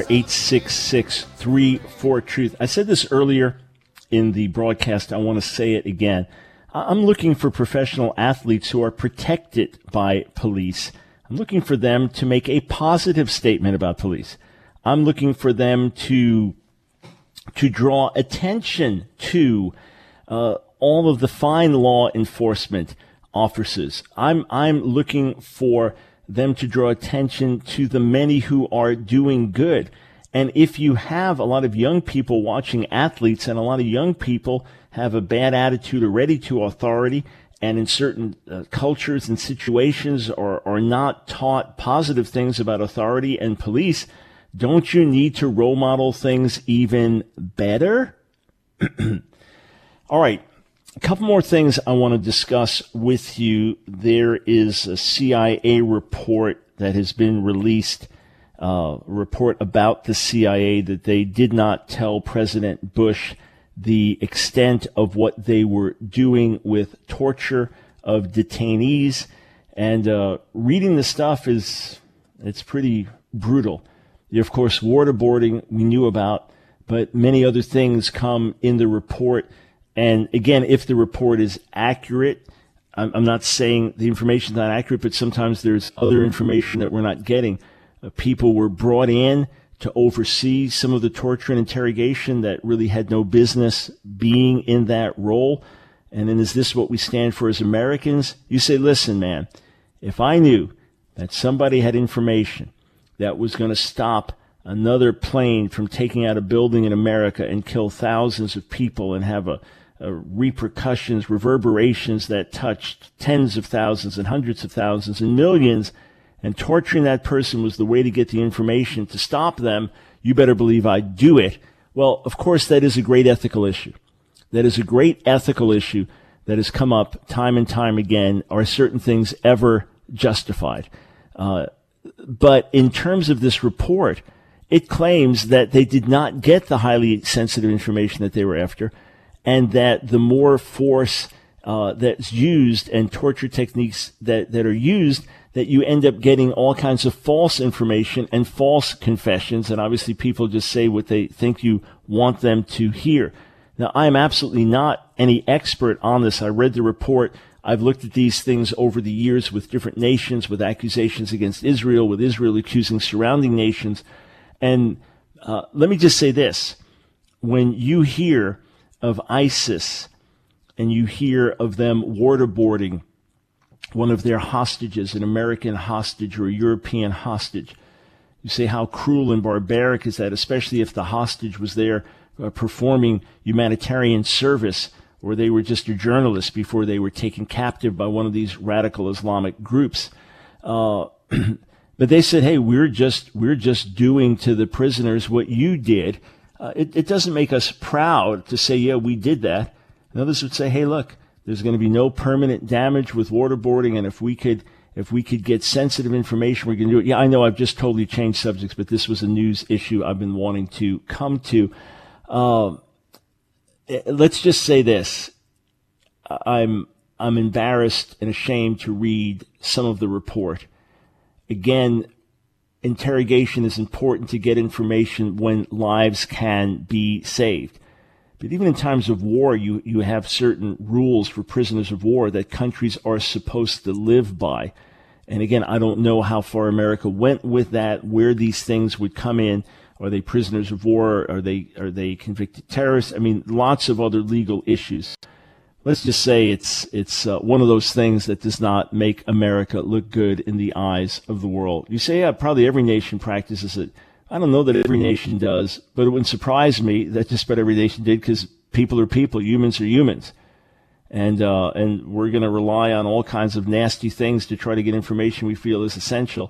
866-34-TRUTH. I said this earlier in the broadcast. I want to say it again. I'm looking for professional athletes who are protected by police. I'm looking for them to make a positive statement about police. I'm looking for them to draw attention to all of the fine law enforcement officers. I'm looking for them to draw attention to the many who are doing good. And if you have a lot of young people watching athletes, and a lot of young people have a bad attitude already to authority, and in certain cultures and situations are not taught positive things about authority and police, don't you need to role model things even better? All right. A couple more things I want to discuss with you. There is a CIA report that has been released, a report about the CIA that they did not tell President Bush the extent of what they were doing with torture of detainees. And reading the stuff it's pretty brutal. Of course, waterboarding we knew about, but many other things come in the report. And again, if the report is accurate, I'm not saying the information is not accurate, but sometimes there's other information that we're not getting. People were brought in to oversee some of the torture and interrogation that really had no business being in that role. And then is this what we stand for as Americans? You say, listen, man, if I knew that somebody had information that was going to stop another plane from taking out a building in America and kill thousands of people and have a repercussions, reverberations that touched tens of thousands and hundreds of thousands and millions, and torturing that person was the way to get the information to stop them, you better believe I'd do it. Well, of course, that is a great ethical issue. That is a great ethical issue that has come up time and time again. Are certain things ever justified? But in terms of this report, it claims that they did not get the highly sensitive information that they were after, and that the more force that's used and torture techniques that are used, that you end up getting all kinds of false information and false confessions, and obviously people just say what they think you want them to hear. Now, I am absolutely not any expert on this. I read the report. I've looked at these things over the years with different nations, with accusations against Israel, with Israel accusing surrounding nations. And let me just say this. When you hear of ISIS and you hear of them waterboarding one of their hostages, an American hostage or a European hostage, you say, how cruel and barbaric is that, especially if the hostage was there performing humanitarian service, or they were just a journalist before they were taken captive by one of these radical Islamic groups. But they said, hey, we're just doing to the prisoners what you did. It doesn't make us proud to say, yeah, we did that. And others would say, hey, look, there's going to be no permanent damage with waterboarding, and if we could get sensitive information, we're going to do it. Yeah, I know I've just totally changed subjects, but this was a news issue I've been wanting to come to. Let's just say this. I'm I'm embarrassed and ashamed to read some of the report. Again, interrogation is important to get information when lives can be saved. But even in times of war, you have certain rules for prisoners of war that countries are supposed to live by. And again, I don't know how far America went with that, where these things would come in. Are they prisoners of war? Are they convicted terrorists? I mean, lots of other legal issues. Let's just say it's one of those things that does not make America look good in the eyes of the world. You say, yeah, probably every nation practices it. I don't know that every nation does, but it wouldn't surprise me that just about every nation did, because people are people, humans are humans. And we're going to rely on all kinds of nasty things to try to get information we feel is essential.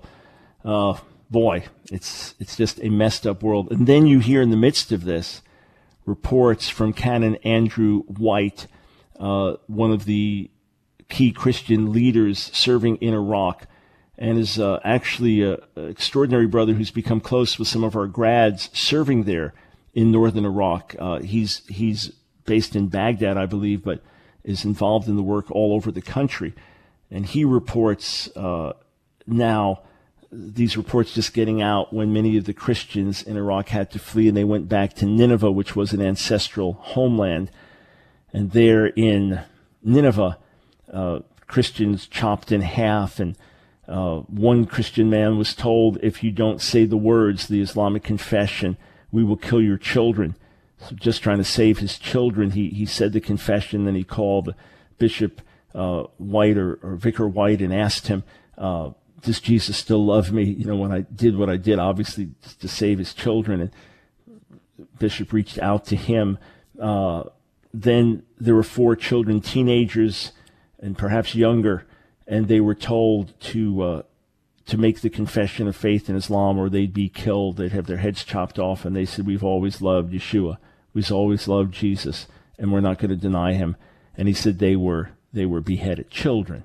Boy, it's just a messed up world. And then you hear in the midst of this reports from Canon Andrew White, one of the key Christian leaders serving in Iraq, and is actually an extraordinary brother who's become close with some of our grads serving there in northern Iraq. He's based in Baghdad, I believe, but is involved in the work all over the country. And he reports now, these reports just getting out when many of the Christians in Iraq had to flee, and they went back to Nineveh, which was an ancestral homeland. And there in Nineveh, Christians chopped in half, and one Christian man was told, if you don't say the words, the Islamic confession, we will kill your children. So just trying to save his children, he said the confession, then he called Bishop White or Vicar White and asked him, does Jesus still love me? You know, when I did what I did, obviously to save his children. And Bishop reached out to him. Then there were 4 children, teenagers and perhaps younger, and they were told to make the confession of faith in Islam or they'd be killed. They'd have their heads chopped off. And they said, we've always loved Yeshua. We've always loved Jesus, and we're not going to deny him. And he said they were beheaded. Children.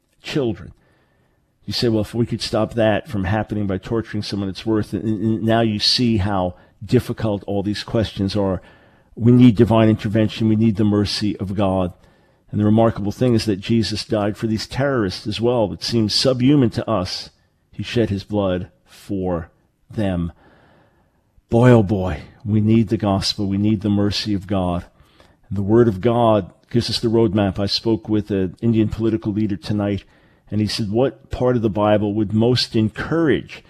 You say, well, if we could stop that from happening by torturing someone, it's worth it. And now you see how difficult all these questions are. We need divine intervention. We need the mercy of God. And the remarkable thing is that Jesus died for these terrorists as well. It seems subhuman to us. He shed his blood for them. Boy, oh boy, we need the gospel. We need the mercy of God. And the word of God gives us the roadmap. I spoke with an Indian political leader tonight, and he said, what part of the Bible would most encourage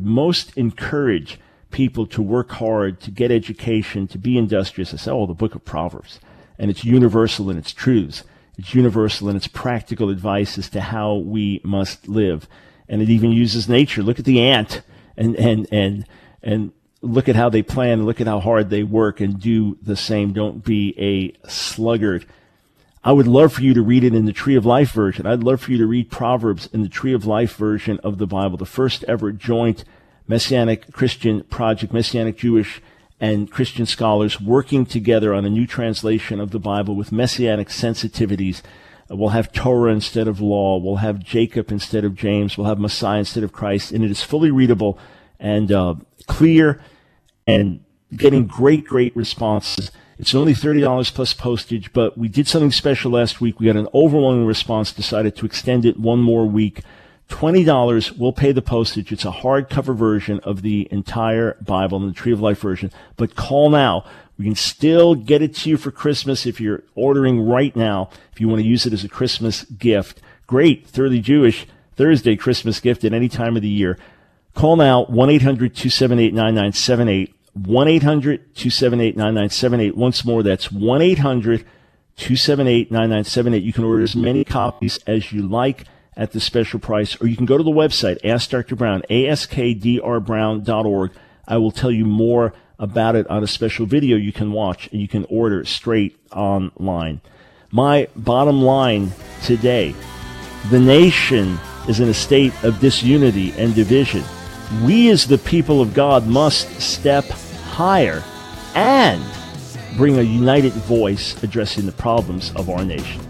people to work hard, to get education, to be industrious? I said, the book of Proverbs. And it's universal in its truths. It's universal in its practical advice as to how we must live. And it even uses nature. Look at the ant and look at how they plan, look at how hard they work, and do the same. Don't be a sluggard. I would love for you to read it in the Tree of Life version. I'd love for you to read Proverbs in the Tree of Life version of the Bible, the first ever joint Messianic Christian project, Messianic Jewish and Christian scholars working together on a new translation of the Bible with Messianic sensitivities. We'll have Torah instead of law. We'll have Jacob instead of James. We'll have Messiah instead of Christ. And it is fully readable and clear and getting great responses. It's only $30 plus postage, but we did something special last week. We got an overwhelming response, decided to extend it one more week. $20 will pay the postage. It's a hardcover version of the entire Bible in the Tree of Life version. But call now. We can still get it to you for Christmas if you're ordering right now. If you want to use it as a Christmas gift. Great, Thoroughly Jewish Thursday Christmas gift at any time of the year. Call now, 1-800-278-9978. 1-800-278-9978. Once more, that's 1-800-278-9978. You can order as many copies as you like at the special price, or you can go to the website, Ask Dr. Brown, askdrbrown.org. I will tell you more about it on a special video you can watch, and you can order straight online. My bottom line today, the nation is in a state of disunity and division. We as the people of God must step higher and bring a united voice addressing the problems of our nation.